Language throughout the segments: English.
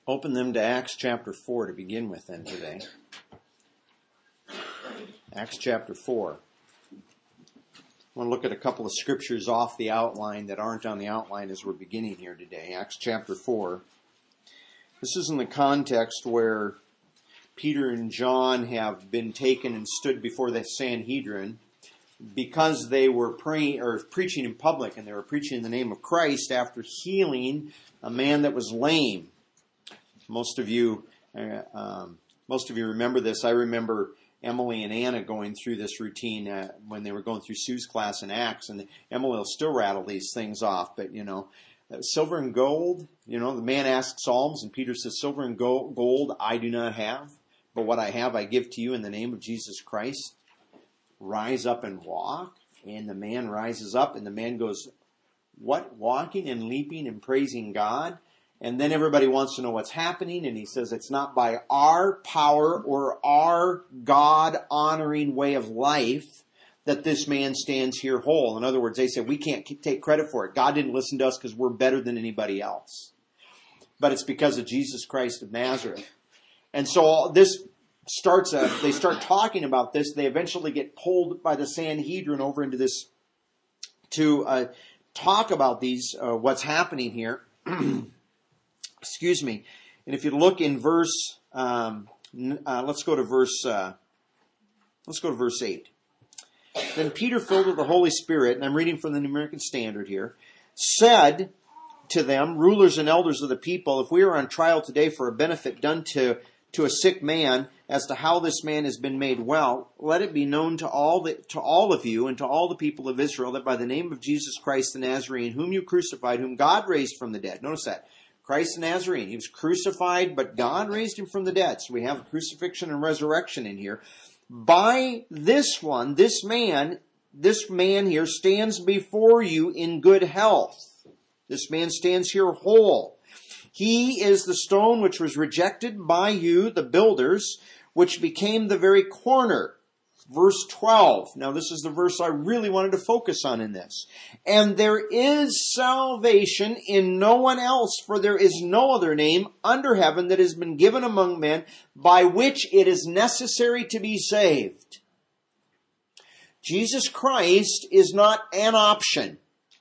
Open them to Acts chapter 4 to begin with then today. Acts chapter 4. I want to look at a couple of scriptures off the outline that aren't on the outline as we're beginning here today. Acts chapter 4. This is in the context where Peter and John have been taken and stood before the Sanhedrin because they were preaching in public, and they were preaching in the name of Christ after healing a man that was lame. Most of you remember this. I remember Emily and Anna going through this routine when they were going through Sue's class in Acts, and Emily will still rattle these things off. But silver and gold. The man asks alms, and Peter says, "Silver and gold I do not have, but what I have I give to you in the name of Jesus Christ. Rise up and walk." And the man rises up, and the man goes, "What? Walking and leaping and praising God?" And then everybody wants to know what's happening, and he says it's not by our power or our God-honoring way of life that this man stands here whole. In other words, they said we can't take credit for it. God didn't listen to us because we're better than anybody else. But it's because of Jesus Christ of Nazareth. And so this they start talking about this. They eventually get pulled by the Sanhedrin over into this to talk about what's happening here. Excuse me. And if you look in verse, let's go to verse 8. Then Peter, filled with the Holy Spirit, and I'm reading from the New American Standard here, said to them, "Rulers and elders of the people, if we are on trial today for a benefit done to a sick man, as to how this man has been made well, let it be known to all of you and to all the people of Israel that by the name of Jesus Christ the Nazarene, whom you crucified, whom God raised from the dead." Notice that. Christ the Nazarene. He was crucified, but God raised him from the dead. So we have crucifixion and resurrection in here. By this man here stands before you in good health. This man stands here whole. He is the stone which was rejected by you, the builders, which became the very corner. Verse 12. Now this is the verse I really wanted to focus on in this. "And there is salvation in no one else, for there is no other name under heaven that has been given among men by which it is necessary to be saved." Jesus Christ is not an option.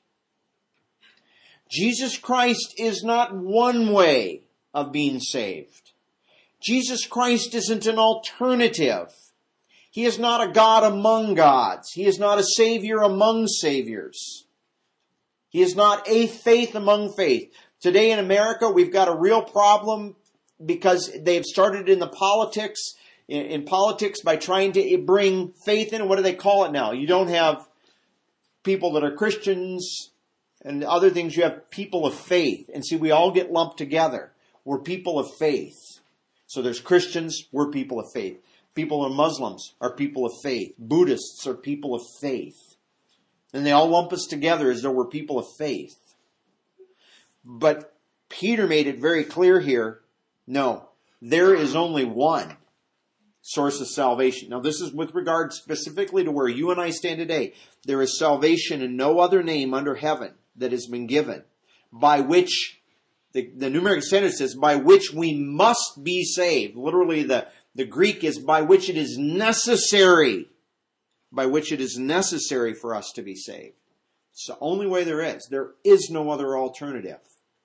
Jesus Christ is not one way of being saved. Jesus Christ isn't an alternative. He is not a God among gods. He is not a Savior among saviors. He is not a faith among faith. Today in America, we've got a real problem because they've started in the politics by trying to bring faith in. What do they call it now? You don't have people that are Christians and other things. You have people of faith. And see, we all get lumped together. We're people of faith. So there's Christians, we're people of faith. People who are Muslims are people of faith. Buddhists are people of faith. And they all lump us together as though we're people of faith. But Peter made it very clear here, no, there is only one source of salvation. Now this is with regard specifically to where you and I stand today. There is salvation in no other name under heaven that has been given, by which, the New American Standard says, by which we must be saved. Literally the Greek is by which it is necessary. By which it is necessary for us to be saved. It's the only way there is. There is no other alternative.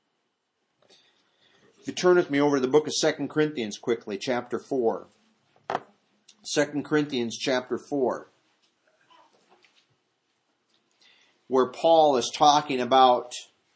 If you turn with me over to the book of 2 Corinthians quickly, chapter 4. 2 Corinthians chapter 4. Where Paul is talking about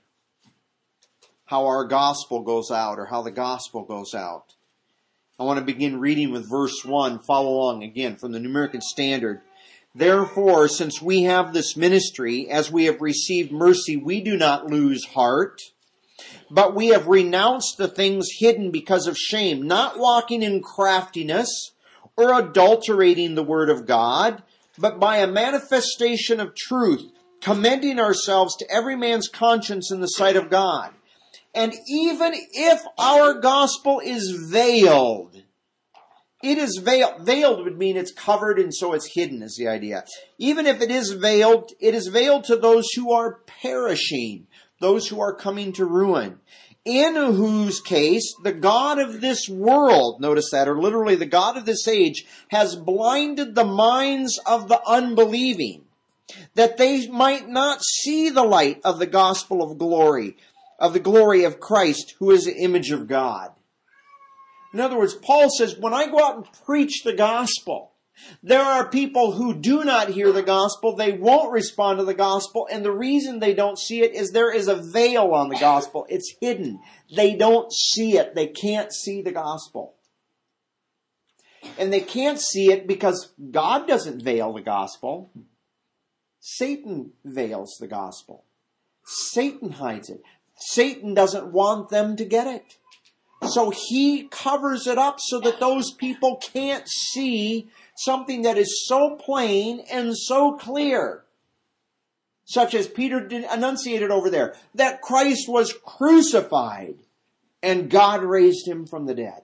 how our gospel goes out, or how the gospel goes out. I want to begin reading with verse 1. Follow along again from the New American Standard. "Therefore, since we have this ministry, as we have received mercy, we do not lose heart. But we have renounced the things hidden because of shame, not walking in craftiness or adulterating the word of God, but by a manifestation of truth, commending ourselves to every man's conscience in the sight of God. And even if our gospel is veiled," it is veiled. Veiled would mean it's covered and so it's hidden is the idea. "Even if it is veiled to those who are perishing, those who are coming to ruin. in whose case the God of this world, notice that, or literally the God of this age, has blinded the minds of the unbelieving, that they might not see the light of the gospel of the glory of Christ, who is the image of God. In other words, Paul says, when I go out and preach the gospel, there are people who do not hear the gospel, they won't respond to the gospel, and the reason they don't see it is there is a veil on the gospel. It's hidden. They don't see it. They can't see the gospel. And they can't see it because God doesn't veil the gospel. Satan veils the gospel. Satan hides it. Satan doesn't want them to get it. So he covers it up so that those people can't see something that is so plain and so clear. Such as Peter enunciated over there, that Christ was crucified and God raised him from the dead.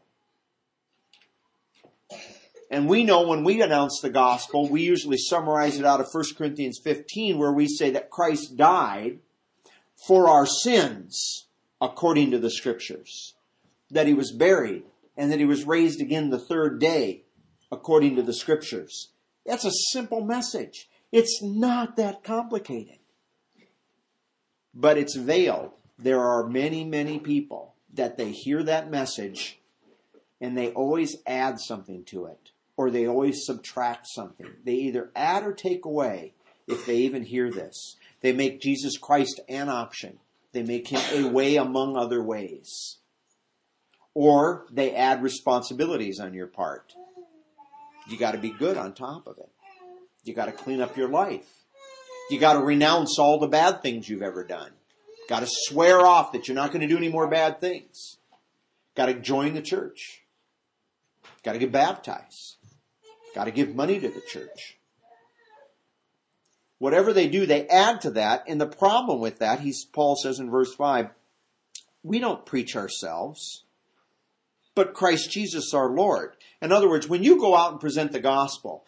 And we know when we announce the gospel, we usually summarize it out of 1 Corinthians 15, where we say that Christ died for our sins according to the Scriptures, that he was buried, and that he was raised again the third day according to the Scriptures. That's a simple message. It's not that complicated. But it's veiled. There are many, many people that they hear that message and they always add something to it, or they always subtract something. They either add or take away if they even hear this. They make Jesus Christ an option. They make him a way among other ways. Or they add responsibilities on your part. You got to be good on top of it. You got to clean up your life. You got to renounce all the bad things you've ever done. Got to swear off that you're not going to do any more bad things. Got to join the church. Got to get baptized. Got to give money to the church. Whatever they do, they add to that. And the problem with that, Paul says in verse 5, we don't preach ourselves, but Christ Jesus our Lord. In other words, when you go out and present the gospel,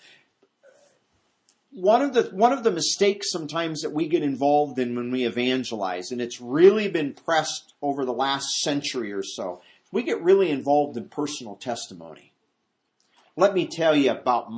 one of the mistakes sometimes that we get involved in when we evangelize, and it's really been pressed over the last century or so, we get really involved in personal testimony. Let me tell you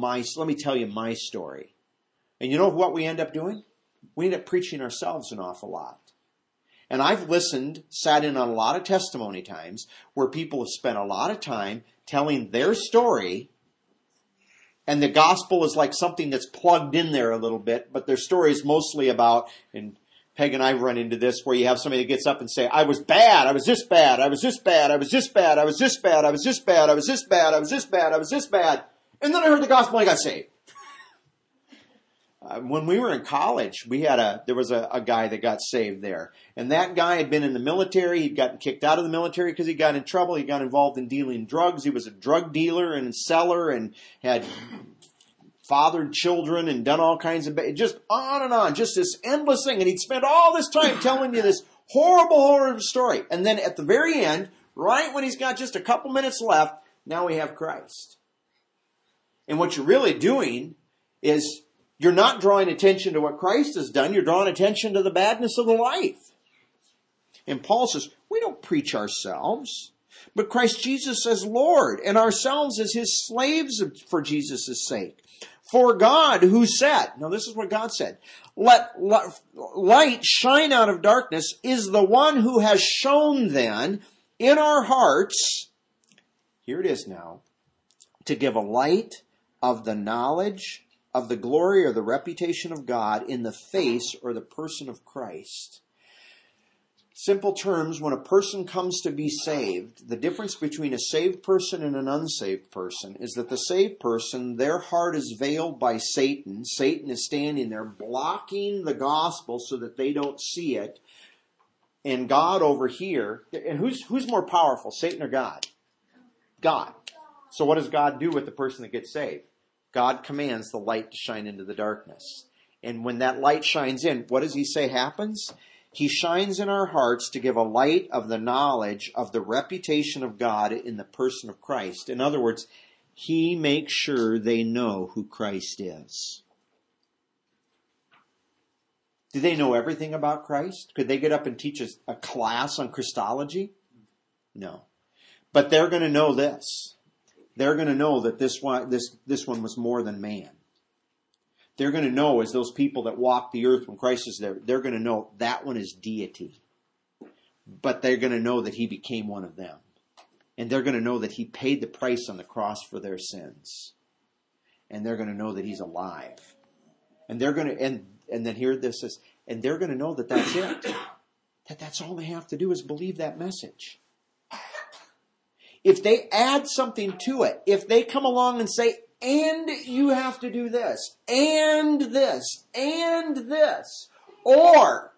my story. And you know what we end up doing? We end up preaching ourselves an awful lot. And I've sat in on a lot of testimony times where people have spent a lot of time telling their story, and the gospel is like something that's plugged in there a little bit, but their story is mostly about, and Peg and I run into this, where you have somebody that gets up and say, I was bad, I was this bad, I was this bad, I was this bad, I was this bad, I was this bad, I was this bad, I was this bad, I was this bad, and then I heard the gospel and I got saved. When we were in college, there was a guy that got saved there. And that guy had been in the military. He'd gotten kicked out of the military because he got in trouble. He got involved in dealing drugs. He was a drug dealer and seller and had fathered children and done all kinds of, just on and on, just this endless thing. And he'd spent all this time telling you this horrible story. And then at the very end, right when he's got just a couple minutes left, now we have Christ. And what you're really doing is, you're not drawing attention to what Christ has done. You're drawing attention to the badness of the life. And Paul says, we don't preach ourselves, but Christ Jesus as Lord, and ourselves as his slaves for Jesus' sake. For God who said, now this is what God said, let light shine out of darkness, is the one who has shown then in our hearts, here it is now, to give a light of the knowledge of the glory or the reputation of God in the face or the person of Christ. Simple terms, when a person comes to be saved, the difference between a saved person and an unsaved person is that the saved person, their heart is veiled by Satan. Satan is standing there blocking the gospel so that they don't see it. And God over here, and who's more powerful, Satan or God? God. So what does God do with the person that gets saved? God commands the light to shine into the darkness. And when that light shines in, what does he say happens? He shines in our hearts to give a light of the knowledge of the reputation of God in the person of Christ. In other words, he makes sure they know who Christ is. Do they know everything about Christ? Could they get up and teach a class on Christology? No. But they're going to know this. They're going to know that this one was more than man. They're going to know, as those people that walk the earth when Christ is there, they're going to know that one is deity. But they're going to know that he became one of them. And they're going to know that he paid the price on the cross for their sins. And they're going to know that he's alive. And they're going to, and then here this is, and they're going to know that that's it. That that's all they have to do is believe that message. If they add something to it, if they come along and say, and you have to do this, and this, and this, or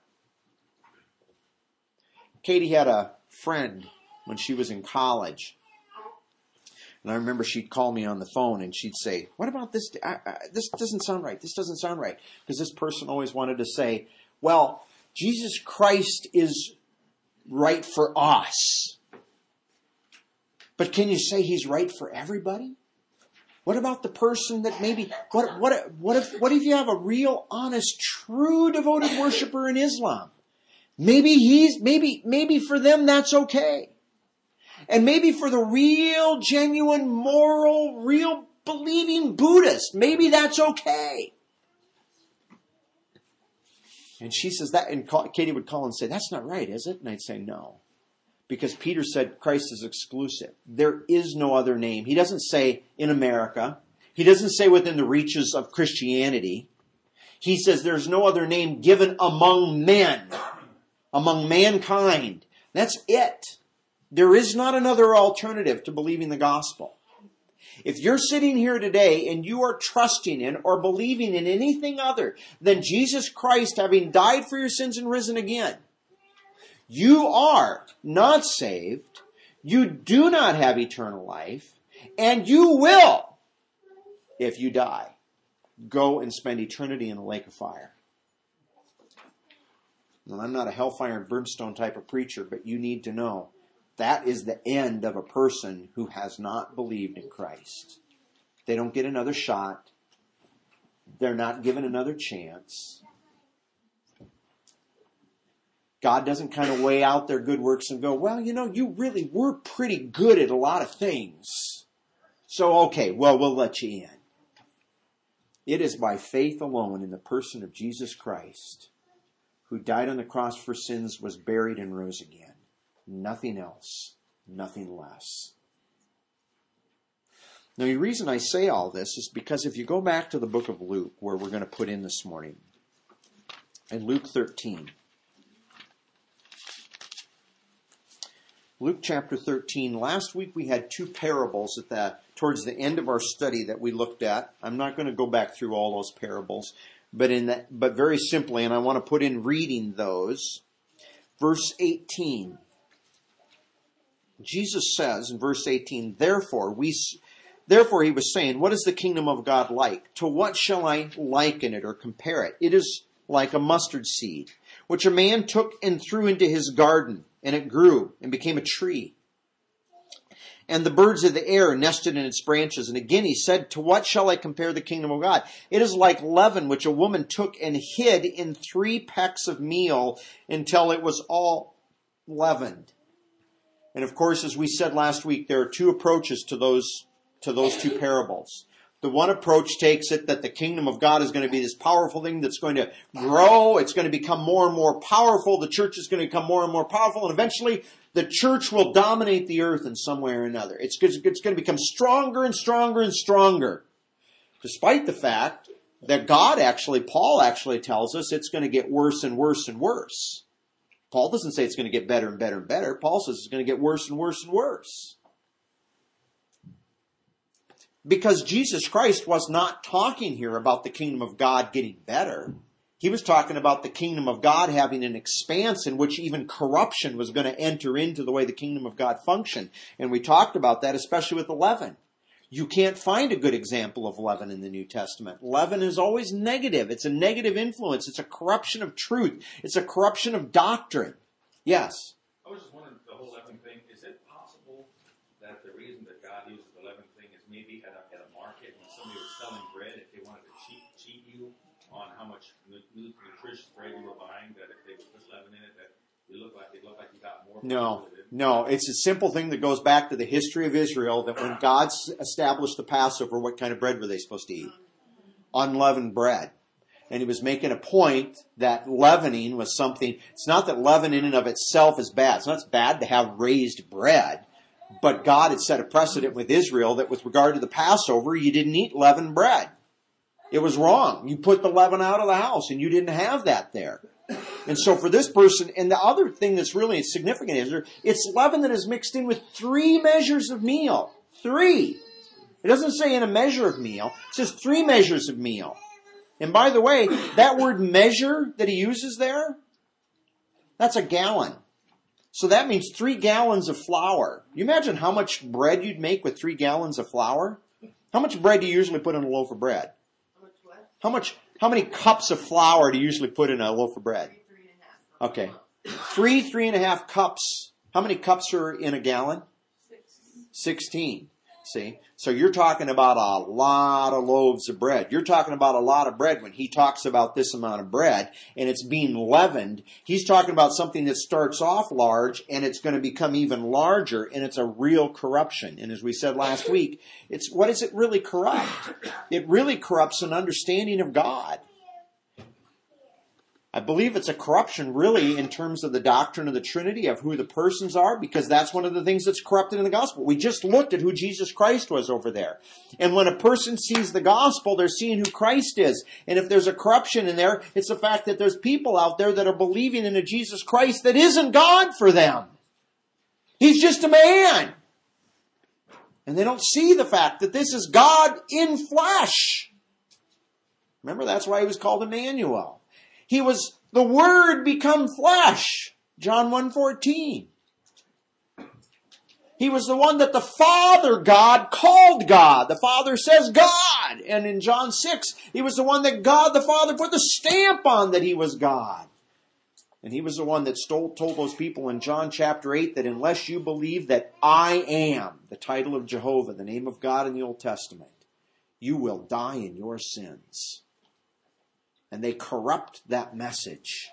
Katie had a friend when she was in college, and I remember she'd call me on the phone and she'd say, what about this? This doesn't sound right. This doesn't sound right. Because this person always wanted to say, well, Jesus Christ is right for us. But can you say he's right for everybody? What about the person that maybe, what if you have a real, honest, true, devoted worshiper in Islam? Maybe for them that's okay. And maybe for the real, genuine, moral, real believing Buddhist, maybe that's okay. And she says that, and Katie would call and say, that's not right, is it? And I'd say, no. Because Peter said Christ is exclusive. There is no other name. He doesn't say in America. He doesn't say within the reaches of Christianity. He says there's no other name given among men, among mankind. That's it. There is not another alternative to believing the gospel. If you're sitting here today and you are trusting in or believing in anything other than Jesus Christ having died for your sins and risen again, you are not saved, you do not have eternal life, and you will, if you die, go and spend eternity in a lake of fire. Now, I'm not a hellfire and brimstone type of preacher, but you need to know that is the end of a person who has not believed in Christ. They don't get another shot. They're not given another chance. God doesn't kind of weigh out their good works and go, well, you really were pretty good at a lot of things. So, okay, well, we'll let you in. It is by faith alone in the person of Jesus Christ, who died on the cross for sins, was buried, and rose again. Nothing else, nothing less. Now, the reason I say all this is because if you go back to the book of Luke, where we're going to put in this morning, in Luke 13, Luke chapter 13. Last week we had two parables towards the end of our study that we looked at. I'm not going to go back through all those parables, but very simply, and I want to put in reading those. Verse 18. Jesus says in verse 18, Therefore he was saying, what is the kingdom of God like? To what shall I liken it or compare it? It is like a mustard seed, which a man took and threw into his garden, and it grew and became a tree. And the birds of the air nested in its branches. And again he said, to what shall I compare the kingdom of God? It is like leaven, which a woman took and hid in 3 pecks of meal until it was all leavened. And of course, as we said last week, there are 2 approaches to those 2 parables. The one approach takes it that the kingdom of God is going to be this powerful thing that's going to grow. It's going to become more and more powerful. The church is going to become more and more powerful. And eventually, the church will dominate the earth in some way or another. It's going to become stronger and stronger and stronger. Despite the fact that Paul actually tells us it's going to get worse and worse and worse. Paul doesn't say it's going to get better and better and better. Paul says it's going to get worse and worse and worse. Because Jesus Christ was not talking here about the kingdom of God getting better. He was talking about the kingdom of God having an expanse in which even corruption was going to enter into the way the kingdom of God functioned. And we talked about that, especially with the leaven. You can't find a good example of leaven in the New Testament. Leaven is always negative. It's a negative influence. It's a corruption of truth. It's a corruption of doctrine. Yes? I was just wondering, the whole leaven thing, is it possible that the reason that God uses the leaven thing is maybe at a market when somebody was selling bread, if they wanted to cheat you on how much nutritious bread you were buying, that if they would put leaven in it, that it looked like you got more. No, it's a simple thing that goes back to the history of Israel, that when God established the Passover, what kind of bread were they supposed to eat? Unleavened bread. And he was making a point that leavening was something, it's not that leaven in and of itself is bad. It's not bad to have raised bread. But God had set a precedent with Israel that with regard to the Passover, you didn't eat leavened bread. It was wrong. You put the leaven out of the house, and you didn't have that there. And so for this person, and the other thing that's really significant is it's leaven that is mixed in with 3 measures of meal. 3. It doesn't say in a measure of meal. It says 3 measures of meal. And by the way, that word measure that he uses there, that's a gallon. So that means 3 gallons of flour. You imagine how much bread you'd make with 3 gallons of flour? How much bread do you usually put in a loaf of bread? How many cups of flour do you usually put in a loaf of bread? 3.5. Okay. 3.5 cups. How many cups are in a gallon? 16. See? So you're talking about a lot of loaves of bread. You're talking about a lot of bread when he talks about this amount of bread and it's being leavened. He's talking about something that starts off large and it's going to become even larger, and it's a real corruption. And as we said last week, what does it really corrupt? It really corrupts an understanding of God. I believe it's a corruption really in terms of the doctrine of the Trinity, of who the persons are, because that's one of the things that's corrupted in the gospel. We just looked at who Jesus Christ was over there. And when a person sees the gospel, they're seeing who Christ is. And if there's a corruption in there, it's the fact that there's people out there that are believing in a Jesus Christ that isn't God for them. He's just a man. And they don't see the fact that this is God in flesh. Remember, that's why he was called Emmanuel. He was the Word become flesh. John 1:14. He was the one that the Father God called God. The Father says God. And in John 6, he was the one that God the Father put the stamp on that he was God. And he was the one that told those people in John chapter 8 that unless you believe that I am, the title of Jehovah, the name of God in the Old Testament, you will die in your sins. And they corrupt that message.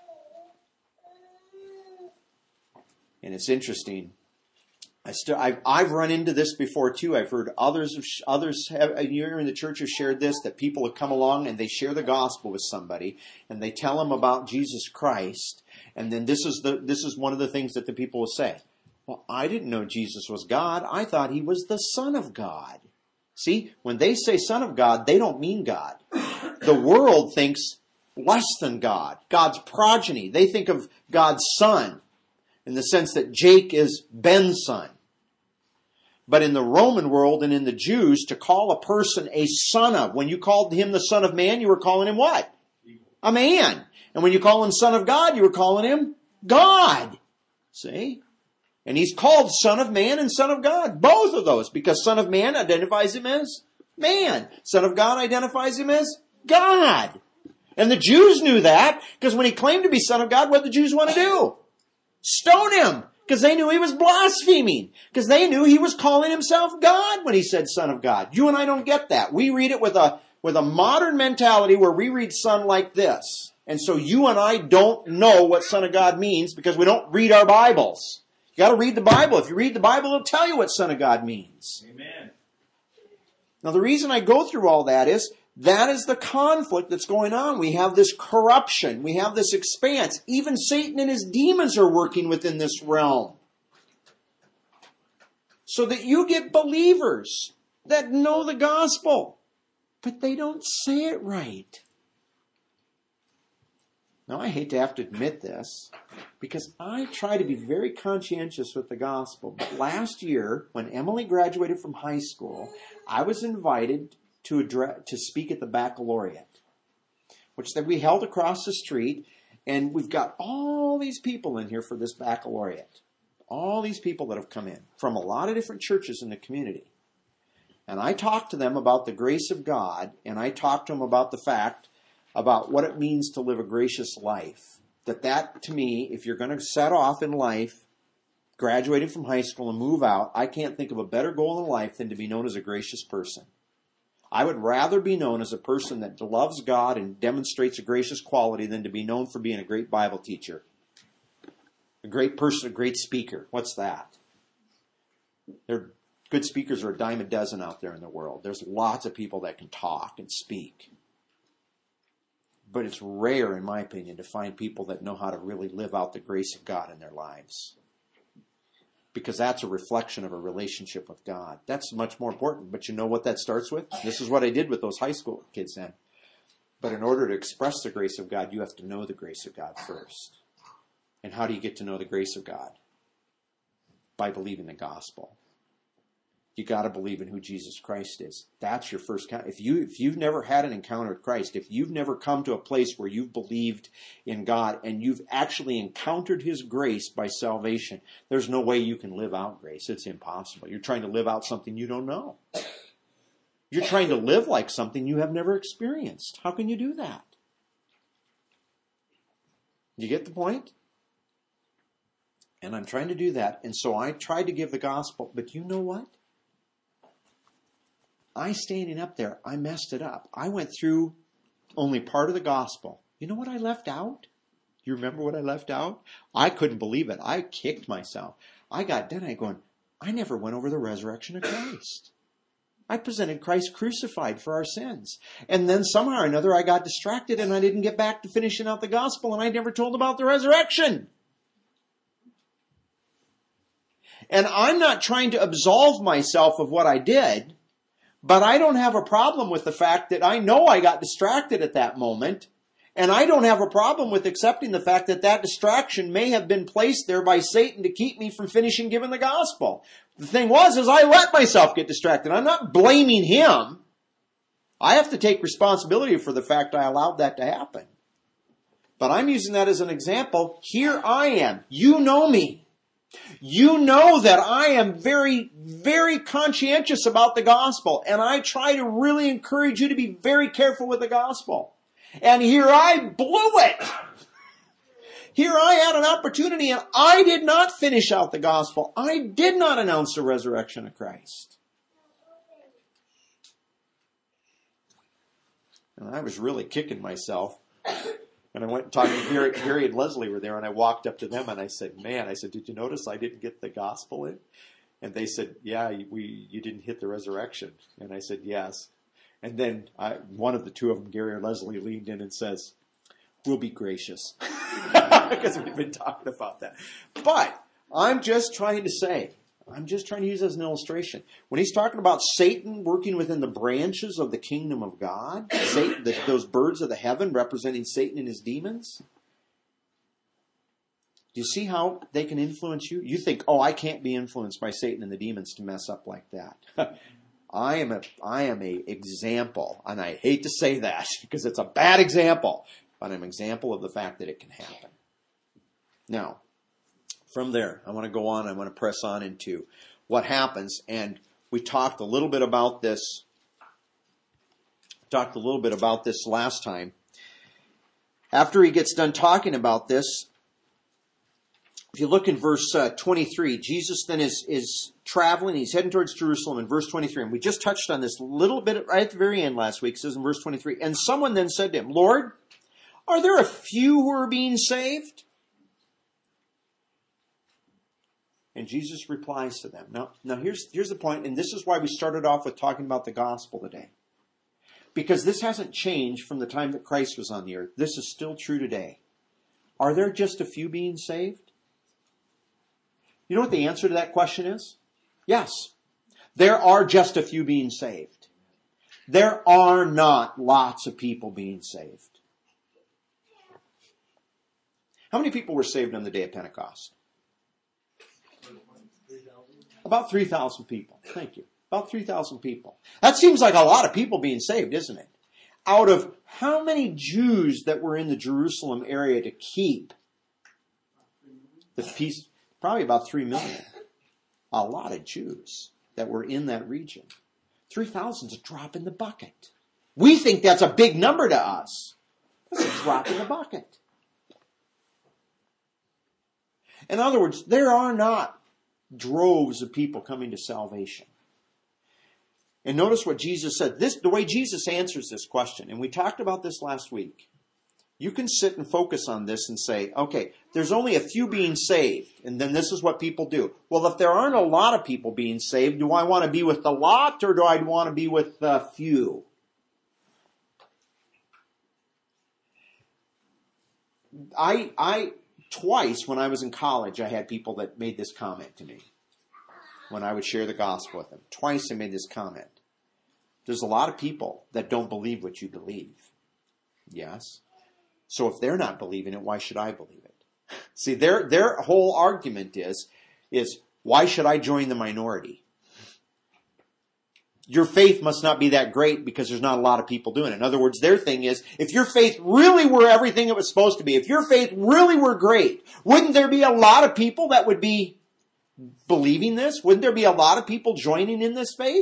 And it's interesting. I've run into this before too. I've heard others here in the church have shared this, that people have come along and they share the gospel with somebody and they tell them about Jesus Christ. And then this is one of the things that the people will say. Well, I didn't know Jesus was God. I thought he was the Son of God. See, when they say Son of God, they don't mean God. The world thinks less than God, God's progeny. They think of God's son in the sense that Jake is Ben's son. But in the Roman world and in the Jews, to call a person a son of, when you called him the Son of Man, you were calling him what? A man. And when you call him Son of God, you were calling him God. See? And he's called Son of Man and Son of God. Both of those, because Son of Man identifies him as man. Son of God identifies him as God. And the Jews knew that, because when he claimed to be Son of God, what did the Jews want to do? Stone him, because they knew he was blaspheming, because they knew he was calling himself God when he said Son of God. You and I don't get that. We read it with a modern mentality where we read Son like this. And so you and I don't know what Son of God means because we don't read our Bibles. You got to read the Bible. If you read the Bible, it'll tell you what Son of God means. Amen. Now the reason I go through all that is the conflict that's going on. We have this corruption. We have this expanse. Even Satan and his demons are working within this realm. So that you get believers that know the gospel, but they don't say it right. Now, I hate to have to admit this, because I try to be very conscientious with the gospel. But last year, when Emily graduated from high school, I was invited to speak at the baccalaureate, which that we held across the street, and we've got all these people in here for this baccalaureate. All these people that have come in from a lot of different churches in the community. And I talked to them about the grace of God, and I talked to them about the fact about what it means to live a gracious life. That to me, if you're going to set off in life, graduating from high school and move out, I can't think of a better goal in life than to be known as a gracious person. I would rather be known as a person that loves God and demonstrates a gracious quality than to be known for being a great Bible teacher. A great person, a great speaker. What's that? Good speakers are a dime a dozen out there in the world. There's lots of people that can talk and speak. But it's rare, in my opinion, to find people that know how to really live out the grace of God in their lives. Because that's a reflection of a relationship with God. That's much more important. But you know what that starts with? This is what I did with those high school kids then. But in order to express the grace of God, you have to know the grace of God first. And how do you get to know the grace of God? By believing the gospel. You got to believe in who Jesus Christ is. That's your first count. If you've never had an encounter with Christ, if you've never come to a place where you've believed in God and you've actually encountered His grace by salvation, there's no way you can live out grace. It's impossible. You're trying to live out something you don't know. You're trying to live like something you have never experienced. How can you do that? You get the point? And I'm trying to do that. And so I tried to give the gospel. But you know what? I standing up there, I messed it up. I went through only part of the gospel. You know what I left out? You remember what I left out? I couldn't believe it. I kicked myself. I got done. I never went over the resurrection of Christ. I presented Christ crucified for our sins. And then somehow or another I got distracted and I didn't get back to finishing out the gospel and I never told about the resurrection. And I'm not trying to absolve myself of what I did. But I don't have a problem with the fact that I know I got distracted at that moment. And I don't have a problem with accepting the fact that that distraction may have been placed there by Satan to keep me from finishing giving the gospel. The thing is I let myself get distracted. I'm not blaming him. I have to take responsibility for the fact I allowed that to happen. But I'm using that as an example. Here I am. You know me. You know that I am very, very conscientious about the gospel, and I try to really encourage you to be very careful with the gospel. And here I blew it. Here I had an opportunity, and I did not finish out the gospel. I did not announce the resurrection of Christ. And I was really kicking myself. And I went and talked to Gary and Leslie were there, and I walked up to them and I said, did you notice I didn't get the gospel in? And they said, yeah, you didn't hit the resurrection. And I said, yes. And then one of the two of them, Gary or Leslie, leaned in and says, we'll be gracious. Because we've been talking about that. But I'm just trying to use as an illustration. When he's talking about Satan working within the branches of the kingdom of God, Satan, those birds of the heaven representing Satan and his demons, do you see how they can influence you? You think, I can't be influenced by Satan and the demons to mess up like that. I am a example, and I hate to say that because it's a bad example, but I'm an example of the fact that it can happen. Now, from there, I want to go on. I want to press on into what happens. And we talked a little bit about this. Last time. After he gets done talking about this, if you look in verse 23, Jesus then is traveling. He's heading towards Jerusalem in verse 23. And we just touched on this a little bit right at the very end last week. It says in verse 23, and someone then said to him, Lord, are there a few who are being saved? And Jesus replies to them. Now here's the point, and this is why we started off with talking about the gospel today. Because this hasn't changed from the time that Christ was on the earth. This is still true today. Are there just a few being saved? You know what the answer to that question is? Yes. There are just a few being saved. There are not lots of people being saved. How many people were saved on the day of Pentecost? About 3,000 people. Thank you. About 3,000 people. That seems like a lot of people being saved, isn't it? Out of how many Jews that were in the Jerusalem area to keep the peace? Probably about 3 million. A lot of Jews that were in that region. 3,000 is a drop in the bucket. We think that's a big number to us. That's a drop in the bucket. In other words, there are not droves of people coming to salvation. And notice what Jesus said. The way Jesus answers this question, and we talked about this last week. You can sit and focus on this and say, okay, there's only a few being saved, and then this is what people do. Well, if there aren't a lot of people being saved, do I want to be with the lot or do I want to be with the few? I twice when I was in college, I had people that made this comment to me when I would share the gospel with them. Twice they made this comment. There's a lot of people that don't believe what you believe. Yes. So if they're not believing it, why should I believe it? See, their whole argument is why should I join the minority? Your faith must not be that great because there's not a lot of people doing it. In other words, their thing is, if your faith really were everything it was supposed to be, if your faith really were great, wouldn't there be a lot of people that would be believing this? Wouldn't there be a lot of people joining in this faith?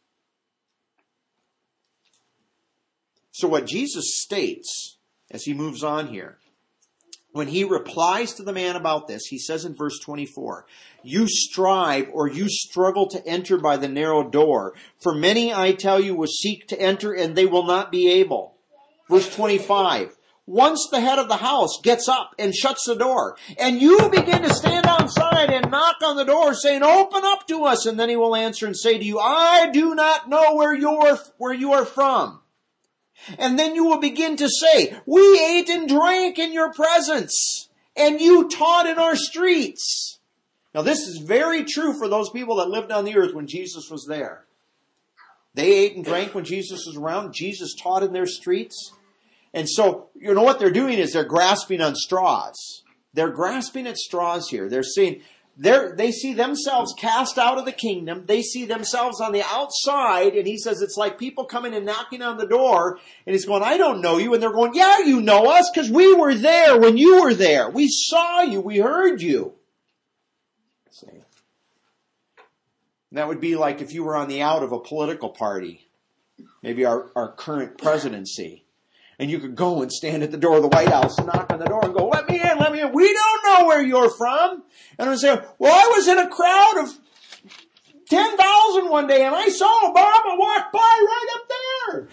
So what Jesus states as he moves on here, when he replies to the man about this, he says in verse 24, you strive or you struggle to enter by the narrow door. For many, I tell you, will seek to enter and they will not be able. Verse 25, once the head of the house gets up and shuts the door, and you begin to stand outside and knock on the door saying, open up to us. And then he will answer and say to you, I do not know where you are from. And then you will begin to say, we ate and drank in your presence, and you taught in our streets. Now this is very true for those people that lived on the earth when Jesus was there. They ate and drank when Jesus was around. Jesus taught in their streets. And so, you know what they're doing is they're grasping on straws. They're grasping at straws here. They're saying, they see themselves cast out of the kingdom. They see themselves on the outside. And he says it's like people coming and knocking on the door. And he's going, I don't know you. And they're going, yeah, you know us because we were there when you were there. We saw you. We heard you. See? And that would be like if you were on the out of a political party. Maybe our current presidency. And you could go and stand at the door of the White House and knock on the door and go, let me in, let me in. We don't know where you're from. And I say, well, I was in a crowd of 10,000 one day and I saw Obama walk by right up there.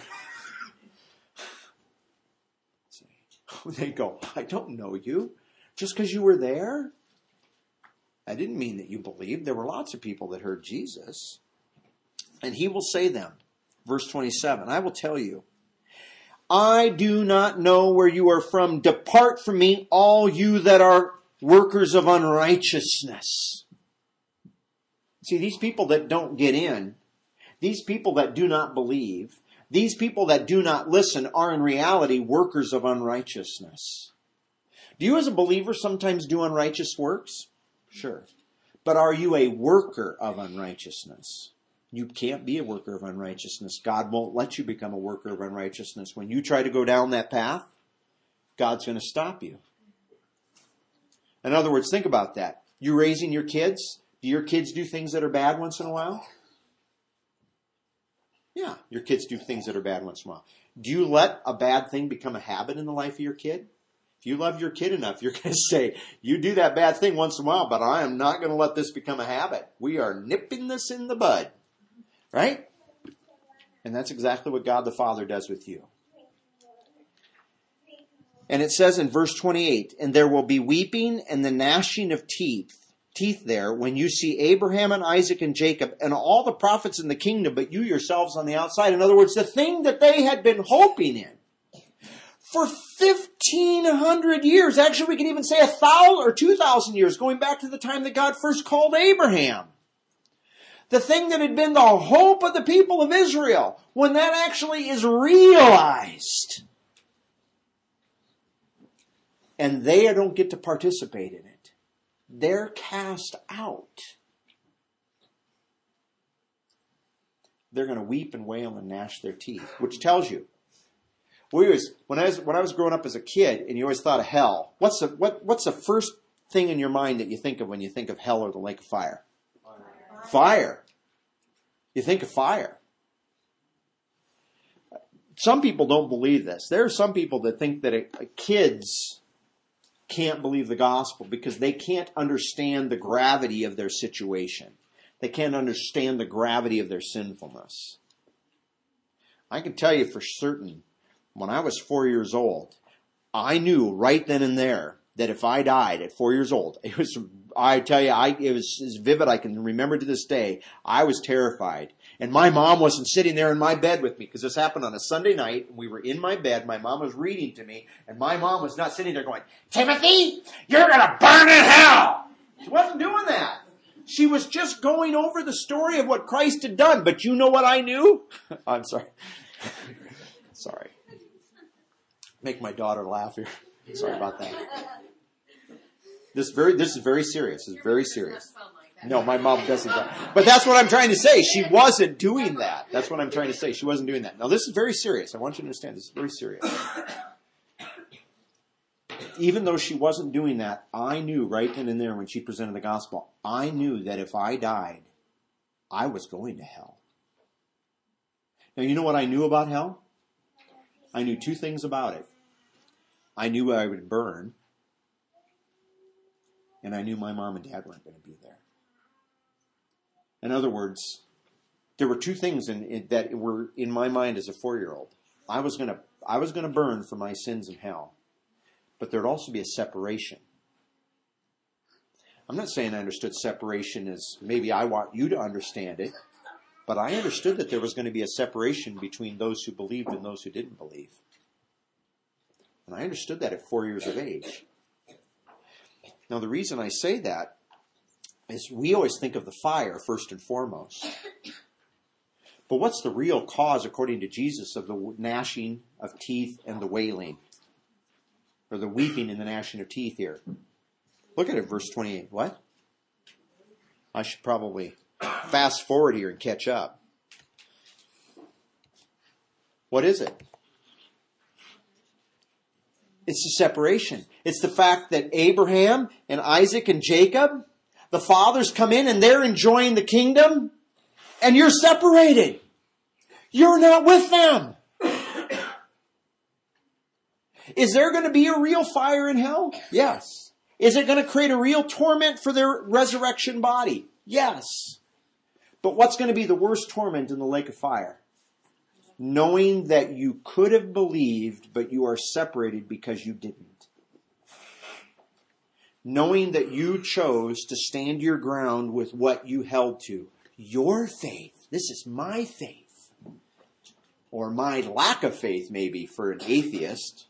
They go, I don't know you. Just because you were there? I didn't mean that you believed. There were lots of people that heard Jesus. And he will say them, verse 27, I will tell you, I do not know where you are from. Depart from me, all you that are workers of unrighteousness. See, these people that don't get in, these people that do not believe, these people that do not listen are in reality workers of unrighteousness. Do you as a believer sometimes do unrighteous works? Sure. But are you a worker of unrighteousness? You can't be a worker of unrighteousness. God won't let you become a worker of unrighteousness. When you try to go down that path, God's going to stop you. In other words, think about that. You raising your kids? Do your kids do things that are bad once in a while? Yeah, your kids do things that are bad once in a while. Do you let a bad thing become a habit in the life of your kid? If you love your kid enough, you're going to say, you do that bad thing once in a while, but I am not going to let this become a habit. We are nipping this in the bud. Right? And that's exactly what God the Father does with you. And it says in verse 28, and there will be weeping and the gnashing of teeth there when you see Abraham and Isaac and Jacob and all the prophets in the kingdom, but you yourselves on the outside. In other words, the thing that they had been hoping in for 1,500 years. Actually, we can even say 1,000 or 2,000 years, going back to the time that God first called Abraham. The thing that had been the hope of the people of Israel, when that actually is realized, and they don't get to participate in it, they're cast out. They're going to weep and wail and gnash their teeth, which tells you. When I was growing up as a kid, and you always thought of hell, what's the first thing in your mind that you think of when you think of hell or the lake of fire? Fire. You think of fire. Some people don't believe this. There are some people that think that kids can't believe the gospel because they can't understand the gravity of their situation. They can't understand the gravity of their sinfulness. I can tell you for certain, when I was 4 years old, I knew right then and there that if I died at 4 years old, it was as vivid I can remember to this day. I was terrified. And my mom wasn't sitting there in my bed with me, because this happened on a Sunday night, and we were in my bed. My mom was reading to me, and my mom was not sitting there going, "Timothy, you're going to burn in hell." She wasn't doing that. She was just going over the story of what Christ had done. But you know what I knew? I'm sorry. Sorry. Make my daughter laugh here. Sorry about that. This is very serious. It's very serious. No, my mom doesn't. But that's what I'm trying to say. She wasn't doing that. That's what I'm trying to say. She wasn't doing that. Now, this is very serious. I want you to understand this is very serious. Even though she wasn't doing that, I knew right then and there when she presented the gospel, I knew that if I died, I was going to hell. Now, you know what I knew about hell? I knew two things about it. I knew I would burn, and I knew my mom and dad weren't going to be there. In other words, there were two things that were in my mind as a 4-year-old. I was going to burn for my sins in hell, but there'd also be a separation. I'm not saying I understood separation as maybe I want you to understand it, but I understood that there was going to be a separation between those who believed and those who didn't believe. And I understood that at 4 years of age. Now, the reason I say that is we always think of the fire first and foremost. But what's the real cause, according to Jesus, of the gnashing of teeth and the wailing? Or the weeping and the gnashing of teeth here? Look at it, verse 28. What? I should probably fast forward here and catch up. What is it? It's the separation. It's the fact that Abraham and Isaac and Jacob, the fathers, come in and they're enjoying the kingdom, and you're separated. You're not with them. Is there going to be a real fire in hell? Yes. Is it going to create a real torment for their resurrection body? Yes. But what's going to be the worst torment in the lake of fire? Knowing that you could have believed, but you are separated because you didn't. Knowing that you chose to stand your ground with what you held to. Your faith. This is my faith. Or my lack of faith, maybe, for an atheist.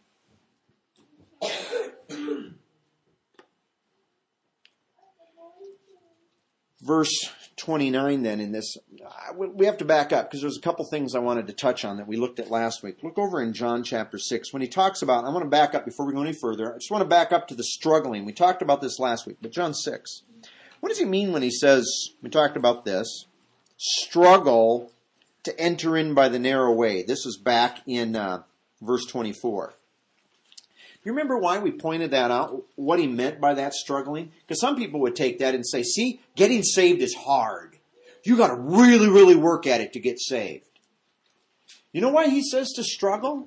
Verse 29 then in this, we have to back up because there's a couple things I wanted to touch on that we looked at last week. Look over in John chapter 6. When he talks about, I want to back up before we go any further. I just want to back up to the struggling. We talked about this last week, but John 6. What does he mean when he says, we talked about this, struggle to enter in by the narrow way? This is back in verse 24. You remember why we pointed that out, what he meant by that struggling? Because some people would take that and say, see, getting saved is hard. You got to really, really work at it to get saved. You know why he says to struggle?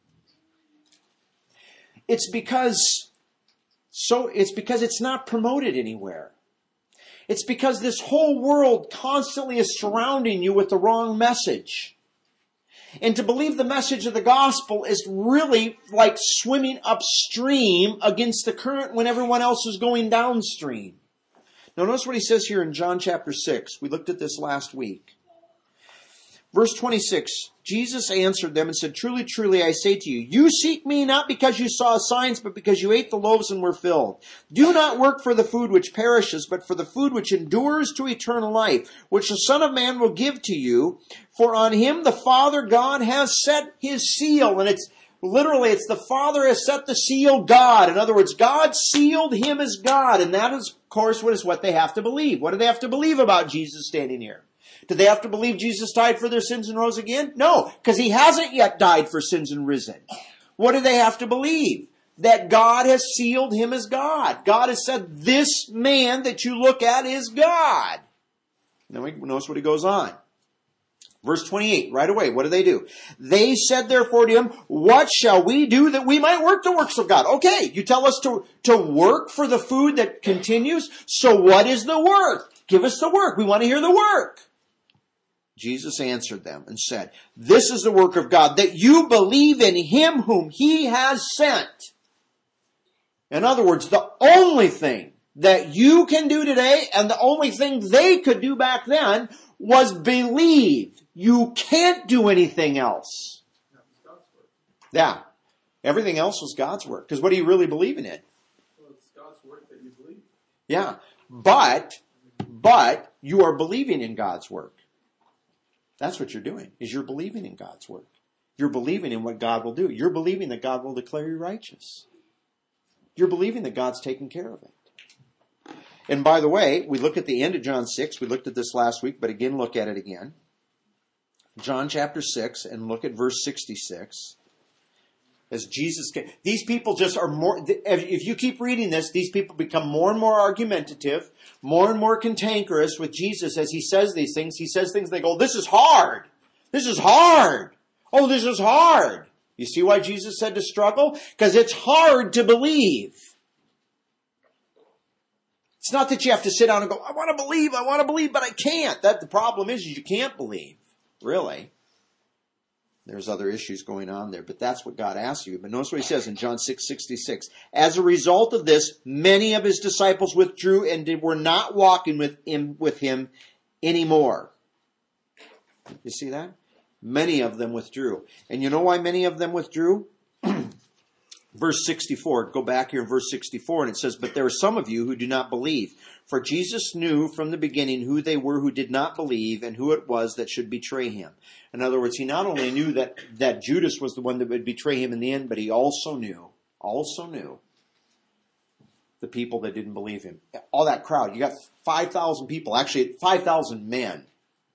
It's because it's not promoted anywhere. It's because this whole world constantly is surrounding you with the wrong message. And to believe the message of the gospel is really like swimming upstream against the current when everyone else is going downstream. Now notice what he says here in John chapter 6. We looked at this last week. Verse 26, Jesus answered them and said, truly, truly, I say to you, you seek me not because you saw signs, but because you ate the loaves and were filled. Do not work for the food which perishes, but for the food which endures to eternal life, which the Son of Man will give to you. For on him the Father God has set his seal. And it's the Father has set the seal God. In other words, God sealed him as God. And that is, of course, what they have to believe. What do they have to believe about Jesus standing here? Do they have to believe Jesus died for their sins and rose again? No, because he hasn't yet died for sins and risen. What do they have to believe? That God has sealed him as God. God has said, this man that you look at is God. Now notice what he goes on. Verse 28, right away, what do? They said therefore to him, what shall we do that we might work the works of God? Okay, you tell us to work for the food that continues. So what is the work? Give us the work. We want to hear the work. Jesus answered them and said, this is the work of God, that you believe in him whom he has sent. In other words, the only thing that you can do today and the only thing they could do back then was believe. You can't do anything else. Yeah. Everything else was God's work. Because what are you really believing in? Well, it's God's work that you believe. Yeah. But you are believing in God's work. That's what you're doing, is you're believing in God's work. You're believing in what God will do. You're believing that God will declare you righteous. You're believing that God's taking care of it. And by the way, we look at the end of John 6. We looked at this last week, but again, look at it again. John chapter 6, and look at verse 66. As Jesus came, these people just are more, if you keep reading this, these people become more and more argumentative, more and more cantankerous with Jesus as he says these things. He says things, they go, this is hard. This is hard. Oh, this is hard. You see why Jesus said to struggle? Because it's hard to believe. It's not that you have to sit down and go, I want to believe, but I can't. The problem is you can't believe, really. There's other issues going on there, but that's what God asks you. But notice what he says in John 6:66. As a result of this, many of his disciples withdrew and were not walking with him anymore. You see that? Many of them withdrew. And you know why many of them withdrew? Verse 64. Go back here in verse 64, and it says, but there are some of you who do not believe. For Jesus knew from the beginning who they were who did not believe and who it was that should betray him. In other words, he not only knew that Judas was the one that would betray him in the end, but he also knew the people that didn't believe him. All that crowd. You got 5,000 people, actually 5,000 men.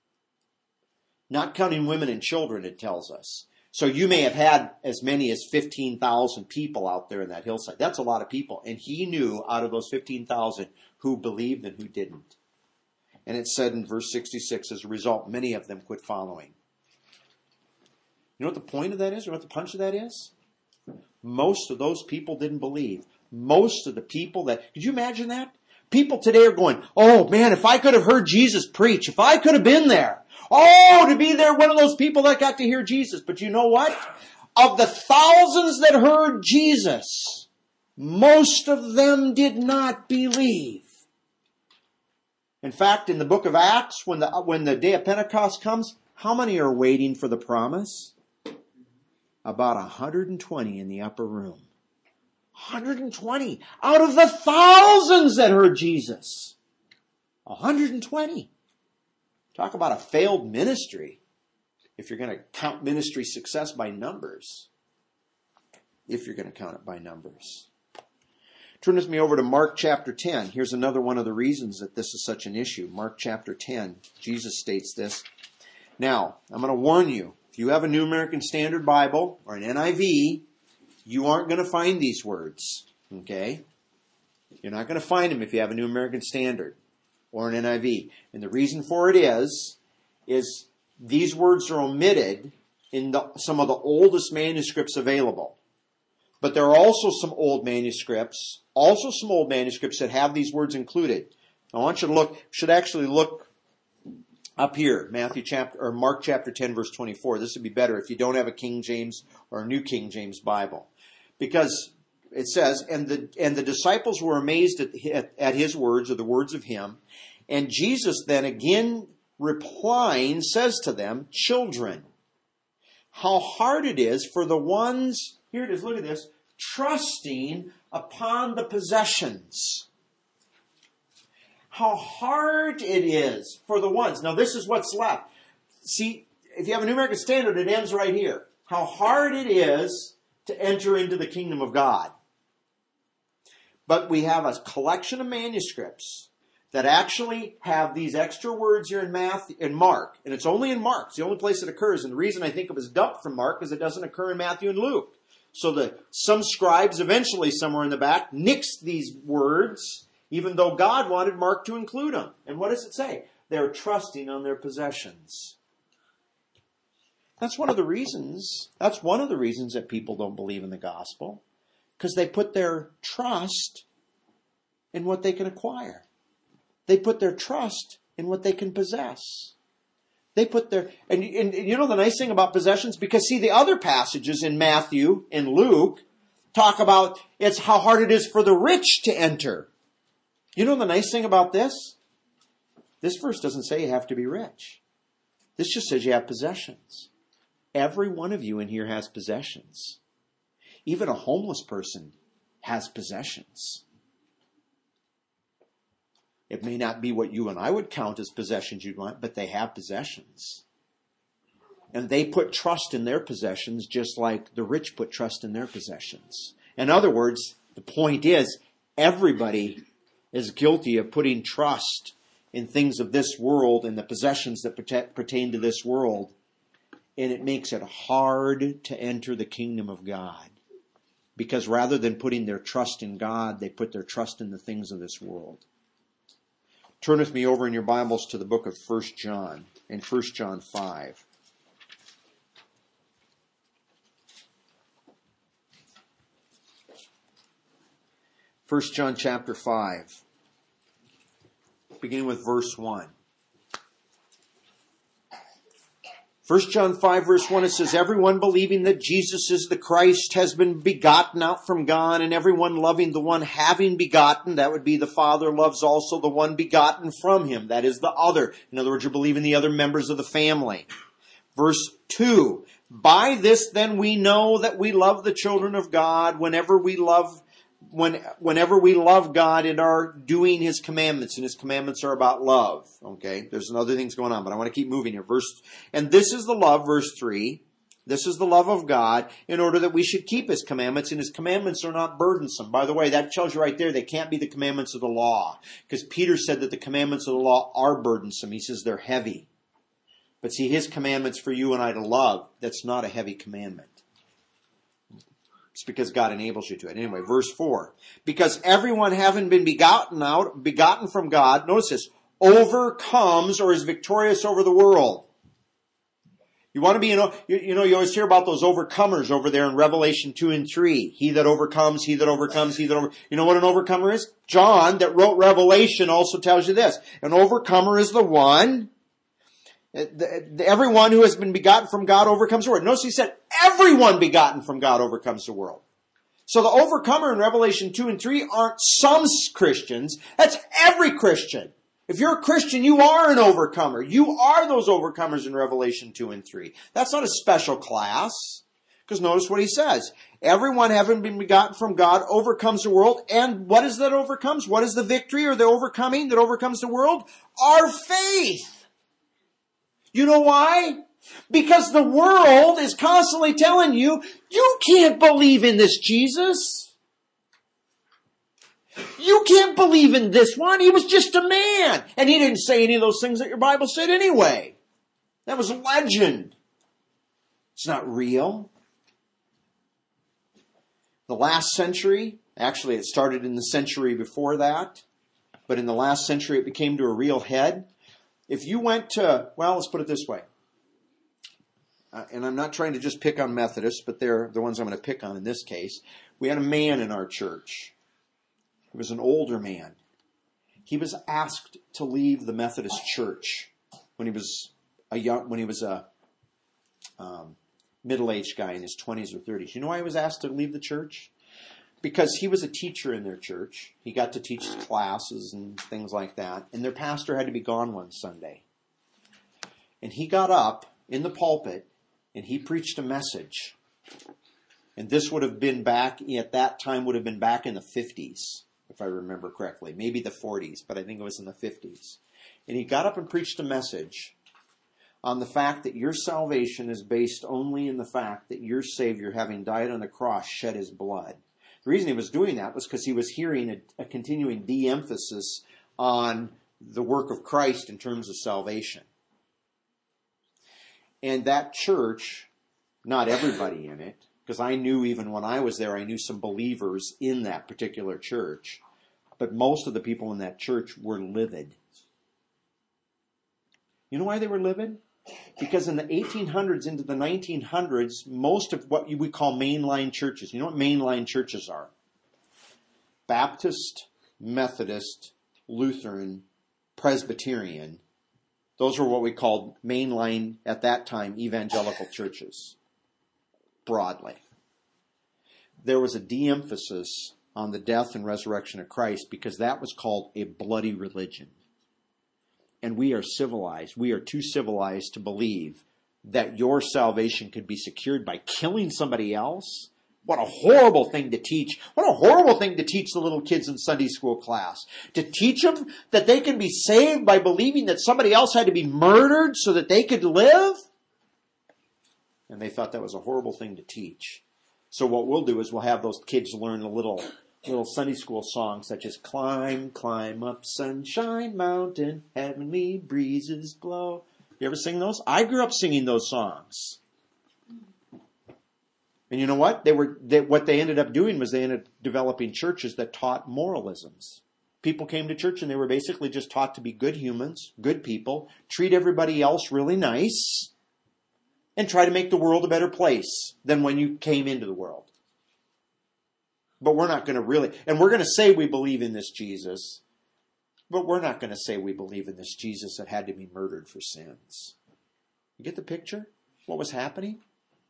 Not counting women and children, it tells us. So you may have had as many as 15,000 people out there in that hillside. That's a lot of people. And he knew out of those 15,000 who believed and who didn't. And it said in verse 66, as a result, many of them quit following. You know what the point of that is? You know what the punch of that is? Most of those people didn't believe. Most of the people could you imagine that? People today are going, oh man, if I could have heard Jesus preach, if I could have been there. Oh, to be there, one of those people that got to hear Jesus. But you know what? Of the thousands that heard Jesus, most of them did not believe. In fact, in the book of Acts, when the day of Pentecost comes, how many are waiting for the promise? About 120 in the upper room. 120 out of the thousands that heard Jesus. 120. Talk about a failed ministry. If you're going to count ministry success by numbers. If you're going to count it by numbers. Turn with me over to Mark chapter 10. Here's another one of the reasons that this is such an issue. Mark chapter 10. Jesus states this. Now, I'm going to warn you. If you have a New American Standard Bible or an NIV, you aren't going to find these words. Okay? You're not going to find them if you have a New American Standard or an NIV. And the reason for it is these words are omitted in some of the oldest manuscripts available. But there are also some old manuscripts that have these words included. I want you to look up here, Mark chapter 10, verse 24. This would be better if you don't have a King James or a New King James Bible. Because it says, and the disciples were amazed at his words, or the words of him. And Jesus then again replying says to them, children, how hard it is for the ones, here it is, look at this, trusting upon the possessions. How hard it is for the ones. Now this is what's left. See, if you have a New American Standard, it ends right here. How hard it is to enter into the kingdom of God. But we have a collection of manuscripts that actually have these extra words here in Mark. And it's only in Mark. It's the only place it occurs. And the reason I think it was dumped from Mark is it doesn't occur in Matthew and Luke. So some scribes eventually somewhere in the back nixed these words, even though God wanted Mark to include them. And what does it say? They're trusting on their possessions. That's one of the reasons that people don't believe in the gospel. Because they put their trust in what they can acquire. They put their trust in what they can possess. They put their, and you know the nice thing about possessions? Because see, the other passages in Matthew and Luke talk about it's how hard it is for the rich to enter. You know the nice thing about this? This verse doesn't say you have to be rich. This just says you have possessions. Every one of you in here has possessions. Even a homeless person has possessions. It may not be what you and I would count as possessions you'd want, but they have possessions. And they put trust in their possessions just like the rich put trust in their possessions. In other words, the point is, everybody is guilty of putting trust in things of this world and the possessions that pertain to this world. And it makes it hard to enter the kingdom of God. Because rather than putting their trust in God, they put their trust in the things of this world. Turn with me over in your Bibles to the book of 1 John, in 1 John 5. 1 John chapter 5, beginning with verse 1. 1 John 5 verse 1, it says, everyone believing that Jesus is the Christ has been begotten out from God, and everyone loving the one having begotten, that would be the Father, loves also the one begotten from him, that is the other. In other words, you believe in the other members of the family. Verse 2, by this then we know that we love the children of God whenever we love God and are doing His commandments, and His commandments are about love. Okay, there's other things going on, but I want to keep moving here. And this is the love, verse 3. This is the love of God, in order that we should keep His commandments, and His commandments are not burdensome. By the way, that tells you right there they can't be the commandments of the law, because Peter said that the commandments of the law are burdensome. He says they're heavy. But see, His commandments for you and I to love, that's not a heavy commandment. It's because God enables you to it. Anyway, verse 4. Because everyone having been begotten from God, notice this, overcomes or is victorious over the world. You want to be, you always hear about those overcomers over there in Revelation 2 and 3. He that overcomes, he that overcomes, he that overcomes. You know what an overcomer is? John, that wrote Revelation, also tells you this. An overcomer is the one. Everyone who has been begotten from God overcomes the world. Notice he said, everyone begotten from God overcomes the world. So the overcomer in Revelation 2 and 3 aren't some Christians. That's every Christian. If you're a Christian, you are an overcomer. You are those overcomers in Revelation 2 and 3. That's not a special class. Because notice what he says. Everyone having been begotten from God overcomes the world. And what is that overcomes? What is the victory or the overcoming that overcomes the world? Our faith. You know why? Because the world is constantly telling you, you can't believe in this Jesus. You can't believe in this one. He was just a man. And he didn't say any of those things that your Bible said anyway. That was a legend. It's not real. The last century, actually it started in the century before that, but in the last century it became to a real head. If you went to, well, let's put it this way. And I'm not trying to just pick on Methodists, but they're the ones I'm going to pick on in this case. We had a man in our church. He was an older man. He was asked to leave the Methodist church when he was a middle-aged guy in his 20s or 30s. You know why he was asked to leave the church? Because he was a teacher in their church. He got to teach classes and things like that. And their pastor had to be gone one Sunday. And he got up in the pulpit and he preached a message. And this would have been back, at that time would have been back in the 50s, if I remember correctly. Maybe the 40s, but I think it was in the 50s. And he got up and preached a message on the fact that your salvation is based only in the fact that your Savior, having died on the cross, shed His blood. The reason he was doing that was because he was hearing a continuing de-emphasis on the work of Christ in terms of salvation. And that church, not everybody in it, because I knew even when I was there, I knew some believers in that particular church, but most of the people in that church were livid. You know why they were livid? Because in the 1800s into the 1900s, most of what we call mainline churches, you know what mainline churches are? Baptist, Methodist, Lutheran, Presbyterian. Those were what we called mainline, at that time, evangelical churches, broadly. there was a de-emphasis on the death and resurrection of Christ because that was called a bloody religion. And we are civilized. We are too civilized to believe that your salvation could be secured by killing somebody else. What a horrible thing to teach. What a horrible thing to teach the little kids in Sunday school class. To teach them that they can be saved by believing that somebody else had to be murdered so that they could live. And they thought that was a horrible thing to teach. So what we'll do is we'll have those kids learn a little Sunday school songs such as Climb, climb up Sunshine Mountain, heavenly breezes blow. You ever sing those? I grew up singing those songs. And you know what? What they ended up doing was they ended up developing churches that taught moralisms. People came to church and they were basically just taught to be good humans, good people, treat everybody else really nice, and try to make the world a better place than when you came into the world. But we're not going to really, and we're going to say we believe in this Jesus, but we're not going to say we believe in this Jesus that had to be murdered for sins. You get the picture? What was happening?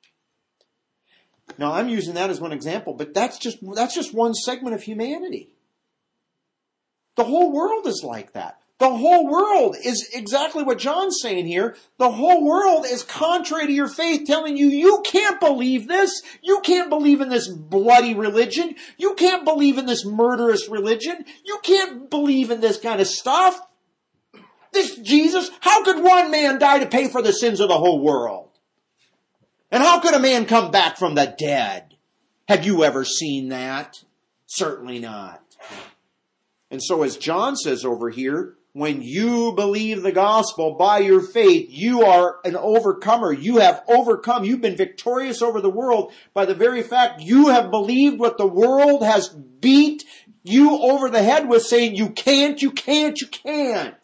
Now, I'm using that as one example, but that's just one segment of humanity. The whole world is like that. The whole world is exactly what John's saying here. The whole world is contrary to your faith, telling you, you can't believe this. You can't believe in this bloody religion. You can't believe in this murderous religion. You can't believe in this kind of stuff. This Jesus, how could one man die to pay for the sins of the whole world? And how could a man come back from the dead? Have you ever seen that? Certainly not. And so as John says over here, when you believe the gospel by your faith, you are an overcomer. You have overcome. You've been victorious over the world by the very fact you have believed what the world has beat you over the head with, saying you can't, you can't, you can't.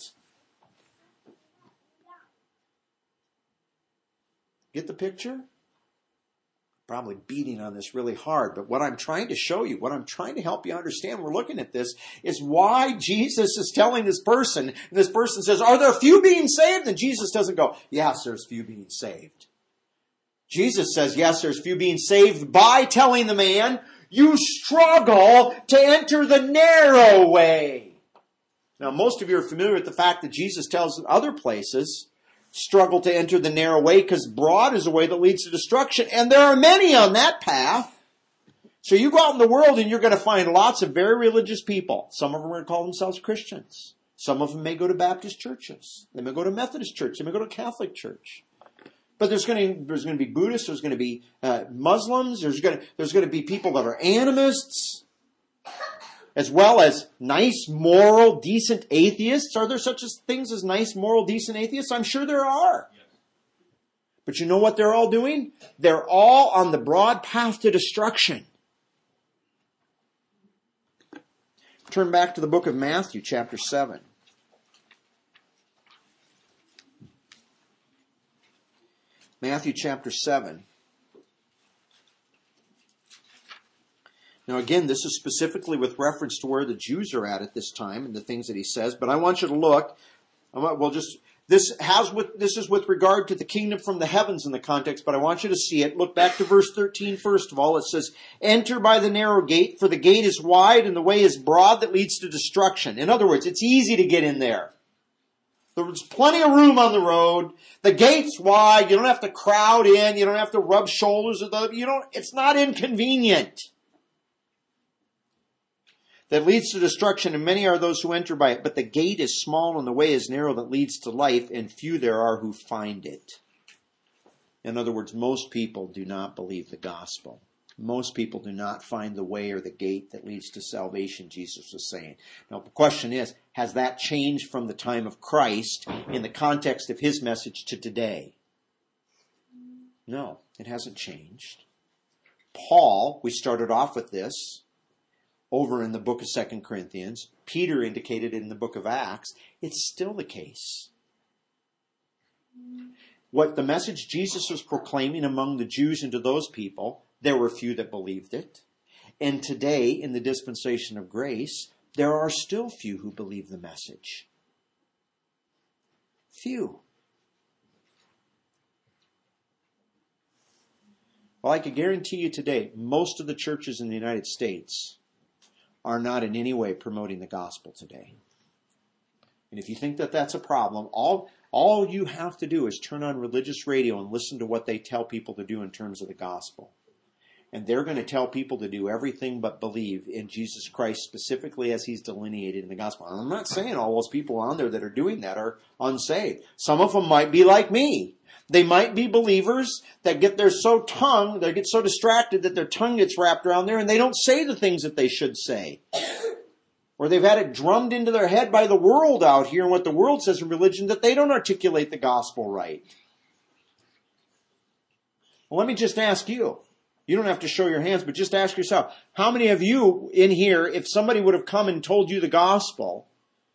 Get the picture? Probably beating on this really hard, but what I'm trying to show you, what I'm trying to help you understand, we're looking at this, is why Jesus is telling this person, and this person says, are there few being saved? And Jesus doesn't go, yes, there's few being saved. Jesus says, yes, there's few being saved by telling the man, you struggle to enter the narrow way. Now, most of you are familiar with the fact that Jesus tells other places, struggle to enter the narrow way because broad is a way that leads to destruction. And there are many on that path. So you go out in the world and you're going to find lots of very religious people. Some of them are going to call themselves Christians. Some of them may go to Baptist churches. They may go to Methodist church. They may go to Catholic church. But there's going to be Buddhists. There's going to be Muslims. There's going to be people that are animists, as well as nice, moral, decent atheists. Are there such things as nice, moral, decent atheists? I'm sure there are. Yes. But you know what they're all doing? They're all on the broad path to destruction. Turn back to the book of Matthew, chapter 7. Matthew chapter 7. Now again, this is specifically with reference to where the Jews are at this time and the things that he says, but I want you to look. This is with regard to the kingdom from the heavens in the context, but I want you to see it. Look back to verse 13 first of all. It says, enter by the narrow gate, for the gate is wide and the way is broad that leads to destruction. In other words, it's easy to get in there. There's plenty of room on the road. The gate's wide. You don't have to crowd in. You don't have to rub shoulders with them. It's not inconvenient. That leads to destruction, and many are those who enter by it. But the gate is small and the way is narrow that leads to life, and few there are who find it. In other words, most people do not believe the gospel. Most people do not find the way or the gate that leads to salvation, Jesus was saying. Now, the question is, has that changed from the time of Christ in the context of his message to today? No, it hasn't changed. Paul, we started off with this, over in the book of 2 Corinthians. Peter indicated in the book of Acts. It's still the case. What the message Jesus was proclaiming among the Jews and to those people, there were few that believed it. And today, in the dispensation of grace, there are still few who believe the message. Few. Well, I could guarantee you today, most of the churches in the United States are not in any way promoting the gospel today. And if you think that that's a problem, all you have to do is turn on religious radio and listen to what they tell people to do in terms of the gospel. And they're going to tell people to do everything but believe in Jesus Christ specifically as he's delineated in the gospel. And I'm not saying all those people on there that are doing that are unsaved. Some of them might be like me. They might be believers that get they get so distracted that their tongue gets wrapped around there and they don't say the things that they should say. Or they've had it drummed into their head by the world out here and what the world says in religion that they don't articulate the gospel right. Well, let me just ask you. You don't have to show your hands, but just ask yourself, how many of you in here, if somebody would have come and told you the gospel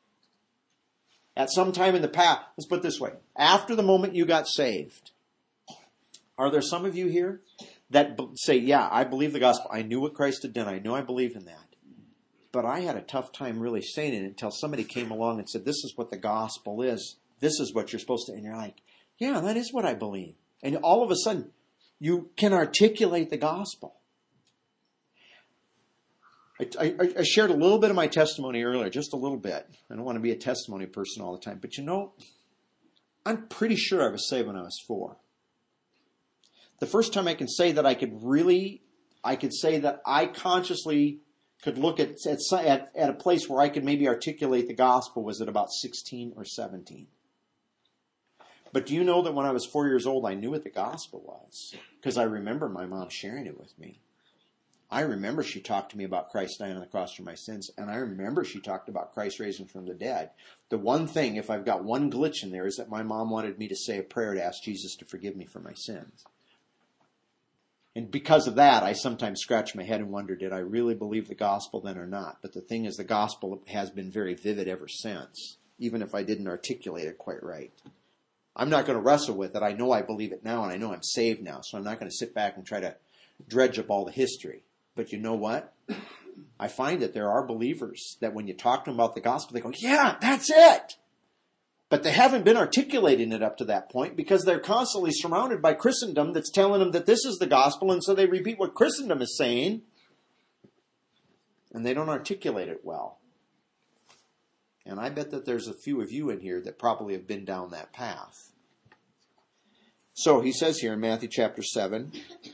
at some time in the past, let's put it this way, after the moment you got saved, are there some of you here that say, yeah, I believe the gospel. I knew what Christ had done. I knew I believed in that. But I had a tough time really saying it until somebody came along and said, this is what the gospel is. This is what you're supposed to. And you're like, yeah, that is what I believe. And all of a sudden, you can articulate the gospel. I shared a little bit of my testimony earlier, just a little bit. I don't want to be a testimony person all the time. But I'm pretty sure I was saved when I was 4. The first time I can say that I could say that I consciously could look at a place where I could maybe articulate the gospel was at about 16 or 17. But do you know that when I was 4 years old, I knew what the gospel was? Because I remember my mom sharing it with me. I remember she talked to me about Christ dying on the cross for my sins, and I remember she talked about Christ raising from the dead. The one thing, if I've got one glitch in there, is that my mom wanted me to say a prayer to ask Jesus to forgive me for my sins. And because of that, I sometimes scratch my head and wonder, did I really believe the gospel then or not? But the thing is, the gospel has been very vivid ever since, even if I didn't articulate it quite right. I'm not going to wrestle with it. I know I believe it now, and I know I'm saved now, so I'm not going to sit back and try to dredge up all the history. But you know what? I find that there are believers that when you talk to them about the gospel, they go, yeah, that's it. But they haven't been articulating it up to that point because they're constantly surrounded by Christendom that's telling them that this is the gospel, and so they repeat what Christendom is saying, and they don't articulate it well. And I bet that there's a few of you in here that probably have been down that path. So he says here in Matthew chapter 7,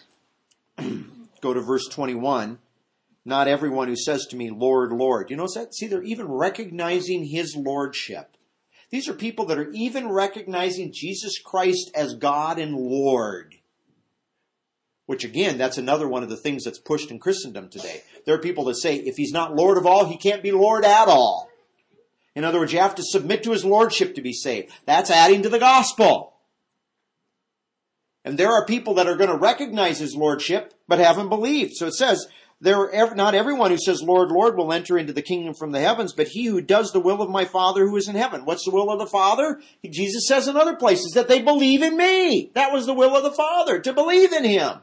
go to verse 21, not everyone who says to me, Lord, Lord. You notice that? See, they're even recognizing his lordship. These are people that are even recognizing Jesus Christ as God and Lord. Which again, that's another one of the things that's pushed in Christendom today. There are people that say, if he's not Lord of all, he can't be Lord at all. In other words, you have to submit to his lordship to be saved. That's adding to the gospel. And there are people that are going to recognize his lordship, but haven't believed. So it says, not everyone who says, Lord, Lord, will enter into the kingdom from the heavens, but he who does the will of my Father who is in heaven. What's the will of the Father? Jesus says in other places that they believe in me. That was the will of the Father, to believe in him.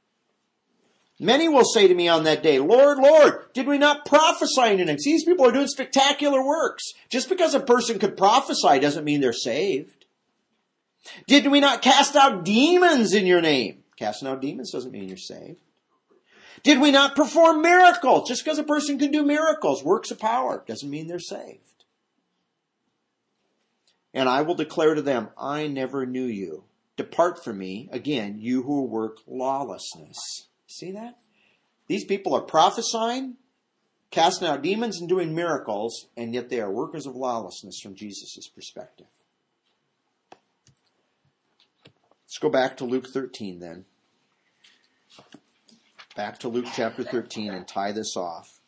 Many will say to me on that day, Lord, Lord, did we not prophesy in your name? See, these people are doing spectacular works. Just because a person could prophesy doesn't mean they're saved. Did we not cast out demons in your name? Casting out demons doesn't mean you're saved. Did we not perform miracles? Just because a person can do miracles, works of power, doesn't mean they're saved. And I will declare to them, I never knew you. Depart from me, again, you who work lawlessness. See that? These people are prophesying, casting out demons, and doing miracles, and yet they are workers of lawlessness from Jesus' perspective. Let's go back to Luke 13 then. Back to Luke chapter 13 and tie this off.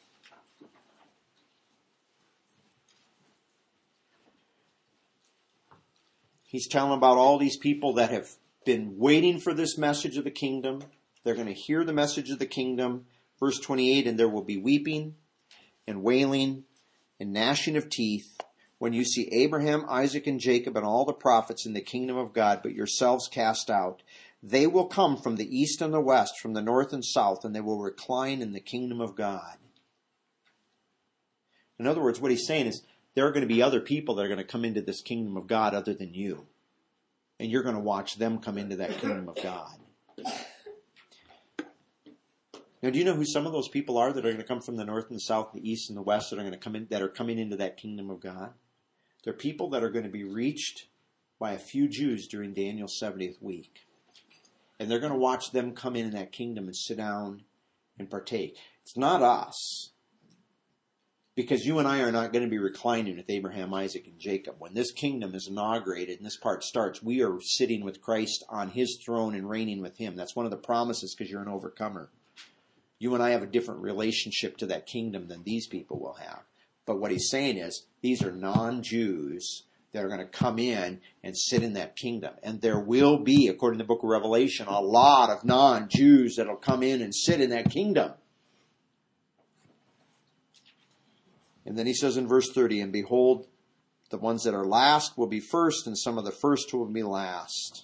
He's telling about all these people that have been waiting for this message of the kingdom. They're going to hear the message of the kingdom. Verse 28, and there will be weeping and wailing and gnashing of teeth when you see Abraham, Isaac, and Jacob and all the prophets in the kingdom of God, but yourselves cast out. They will come from the east and the west, from the north and south, and they will recline in the kingdom of God. In other words, what he's saying is there are going to be other people that are going to come into this kingdom of God other than you. And you're going to watch them come into that kingdom of God. Now, do you know who some of those people are that are going to come from the north and the south, the east and the west that are going to come in, that are coming into that kingdom of God? They're people that are going to be reached by a few Jews during Daniel's 70th week. And they're going to watch them come in that kingdom and sit down and partake. It's not us. Because you and I are not going to be reclining with Abraham, Isaac, and Jacob. When this kingdom is inaugurated and this part starts, we are sitting with Christ on his throne and reigning with him. That's one of the promises because you're an overcomer. You and I have a different relationship to that kingdom than these people will have. But what he's saying is, these are non-Jews that are going to come in and sit in that kingdom. And there will be, according to the book of Revelation, a lot of non-Jews that will come in and sit in that kingdom. And then he says in verse 30, and behold, the ones that are last will be first, and some of the first will be last.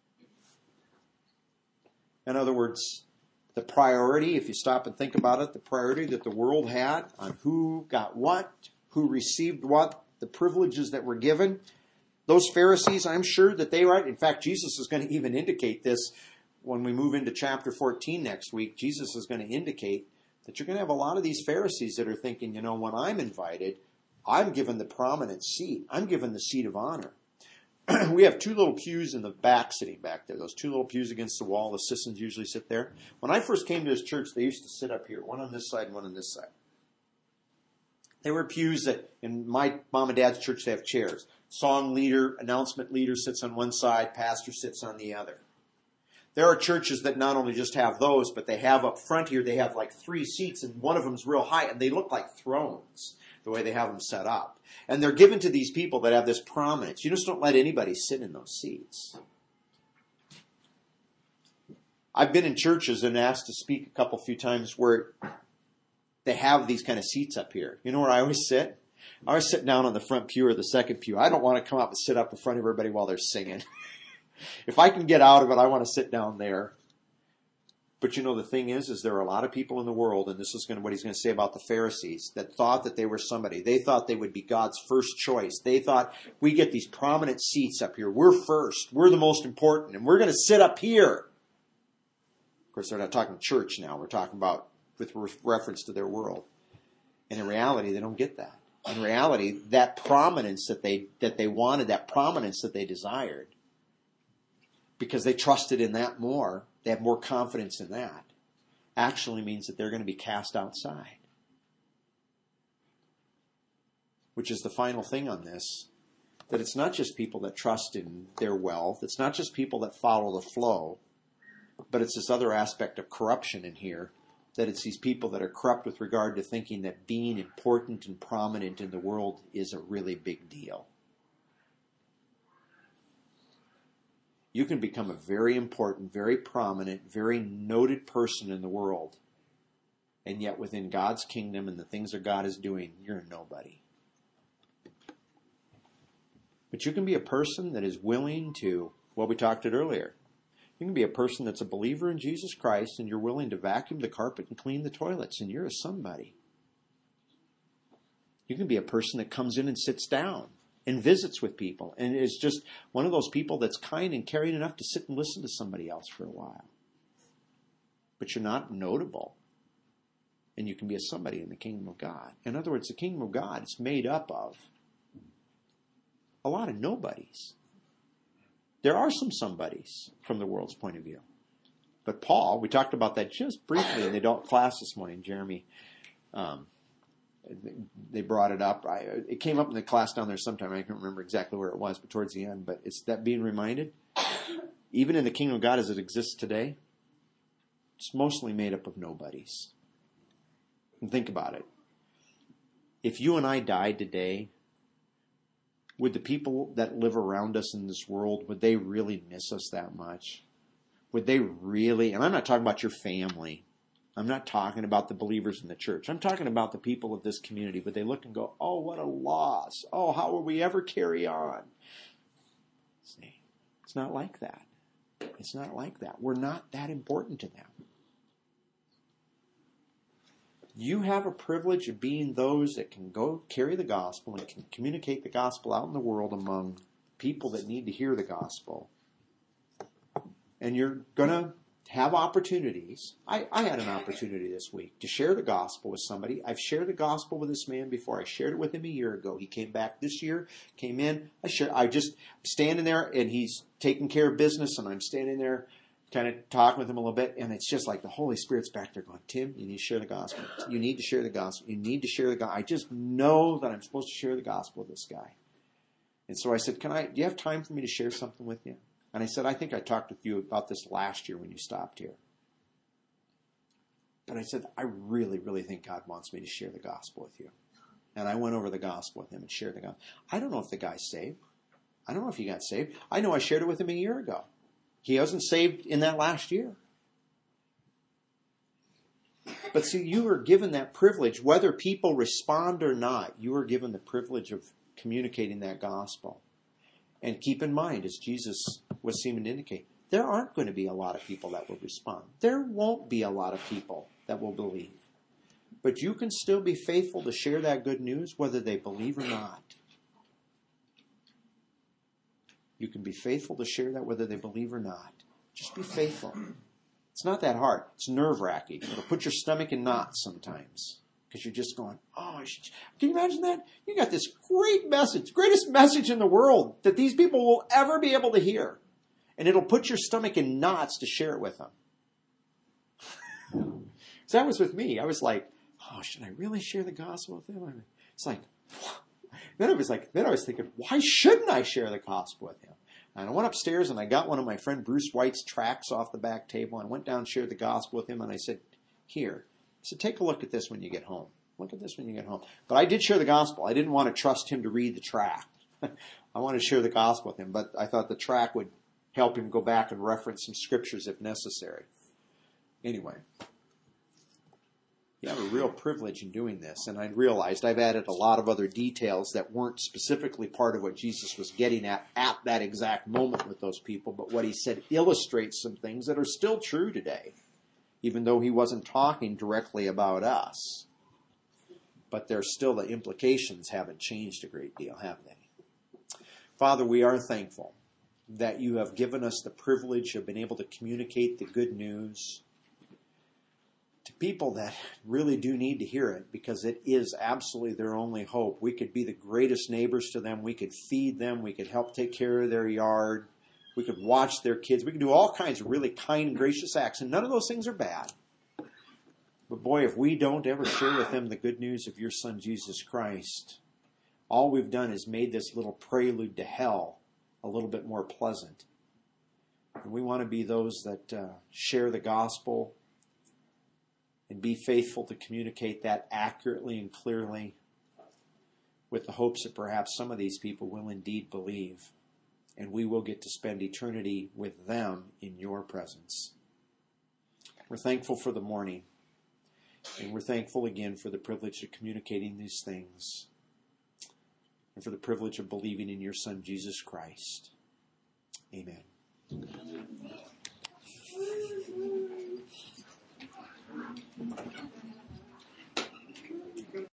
In other words, the priority, if you stop and think about it, the priority that the world had on who got what, who received what, the privileges that were given, those Pharisees, I'm sure that they were. In fact, Jesus is going to even indicate this when we move into chapter 14 next week. Jesus is going to indicate that you're going to have a lot of these Pharisees that are thinking, you know, when I'm invited, I'm given the prominent seat. I'm given the seat of honor. We have two little pews in the back sitting back there. Those two little pews against the wall. The assistants usually sit there. When I first came to this church, they used to sit up here, one on this side, one on this side. There were pews that, in my mom and dad's church, they have chairs. Song leader, announcement leader sits on one side, pastor sits on the other. There are churches that not only just have those, but they have up front here, they have like 3 seats, and one of them's real high, and they look like thrones, the way they have them set up. And they're given to these people that have this prominence. You just don't let anybody sit in those seats. I've been in churches and asked to speak a few times where they have these kind of seats up here. You know where I always sit? I always sit down on the front pew or the second pew. I don't want to come up and sit up in front of everybody while they're singing. If I can get out of it, I want to sit down there. But you know, the thing is there are a lot of people in the world, and this is what he's going to say about the Pharisees, that thought that they were somebody. They thought they would be God's first choice. They thought, we get these prominent seats up here. We're first. We're the most important, and we're going to sit up here. Of course, they're not talking church now. We're talking about with reference to their world. And in reality, they don't get that. In reality, that prominence that they wanted, that prominence that they desired, because they trusted in that more, they have more confidence in that, actually means that they're going to be cast outside. Which is the final thing on this, that it's not just people that trust in their wealth, it's not just people that follow the flow, but it's this other aspect of corruption in here, that it's these people that are corrupt with regard to thinking that being important and prominent in the world is a really big deal. You can become a very important, very prominent, very noted person in the world, and yet within God's kingdom and the things that God is doing, you're a nobody. But you can be a person that is willing to, well, we talked it earlier, you can be a person that's a believer in Jesus Christ, and you're willing to vacuum the carpet and clean the toilets, and you're a somebody. You can be a person that comes in and sits down and visits with people, and is just one of those people that's kind and caring enough to sit and listen to somebody else for a while. But you're not notable, and you can be a somebody in the kingdom of God. In other words, the kingdom of God is made up of a lot of nobodies. There are some somebodies from the world's point of view. But Paul, we talked about that just briefly in the adult class this morning. Jeremy, they brought it up. It came up in the class down there sometime. I can't remember exactly where it was, but towards the end. But it's that being reminded, even in the kingdom of God as it exists today, it's mostly made up of nobodies. And think about it. If you and I died today, would the people that live around us in this world, would they really miss us that much? Would they really, and I'm not talking about your family. I'm not talking about the believers in the church. I'm talking about the people of this community. But they look and go, oh, what a loss. Oh, how will we ever carry on? See, it's not like that. It's not like that. We're not that important to them. You have a privilege of being those that can go carry the gospel and can communicate the gospel out in the world among people that need to hear the gospel. And you're going to have opportunities. I had an opportunity this week to share the gospel with somebody. I've shared the gospel with this man before. I shared it with him a year ago. He came back this year, came in. I'm standing there, and he's taking care of business, and I'm standing there kind of talking with him a little bit, and it's just like the Holy Spirit's back there going, Tim, you need to share the gospel. You need to share the gospel. You need to share the gospel. I just know that I'm supposed to share the gospel with this guy. And so I said, do you have time for me to share something with you? And I said, I think I talked with you about this last year when you stopped here. But I said, I really, really think God wants me to share the gospel with you. And I went over the gospel with him and shared the gospel. I don't know if the guy's saved. I don't know if he got saved. I know I shared it with him a year ago. He wasn't saved in that last year. But see, you were given that privilege, whether people respond or not, you were given the privilege of communicating that gospel. And keep in mind, as Jesus was seeming to indicate, there aren't going to be a lot of people that will respond. There won't be a lot of people that will believe. But you can still be faithful to share that good news, whether they believe or not. You can be faithful to share that whether they believe or not. Just be faithful. It's not that hard. It's nerve-wracking. It'll put your stomach in knots sometimes. Because you're just going, can you imagine that? You got this great message, greatest message in the world that these people will ever be able to hear. And it'll put your stomach in knots to share it with them. So that was with me. I was like, should I really share the gospel with them? It's like, then I was thinking, why shouldn't I share the gospel with him? And I went upstairs and I got one of my friend Bruce White's tracts off the back table and went down and shared the gospel with him. And I said, here. So take a look at this when you get home. Look at this when you get home. But I did share the gospel. I didn't want to trust him to read the tract. I wanted to share the gospel with him, but I thought the tract would help him go back and reference some scriptures if necessary. Anyway, you have a real privilege in doing this, and I realized I've added a lot of other details that weren't specifically part of what Jesus was getting at that exact moment with those people, but what he said illustrates some things that are still true today. Even though he wasn't talking directly about us. But there's still the implications haven't changed a great deal, have they? Father, we are thankful that you have given us the privilege of being able to communicate the good news to people that really do need to hear it, because it is absolutely their only hope. We could be the greatest neighbors to them. We could feed them. We could help take care of their yard. We could watch their kids. We could do all kinds of really kind and gracious acts, and none of those things are bad. But boy, if we don't ever share with them the good news of your Son, Jesus Christ, all we've done is made this little prelude to hell a little bit more pleasant. And we want to be those that share the gospel and be faithful to communicate that accurately and clearly, with the hopes that perhaps some of these people will indeed believe. And we will get to spend eternity with them in your presence. We're thankful for the morning. And we're thankful again for the privilege of communicating these things. And for the privilege of believing in your Son, Jesus Christ. Amen.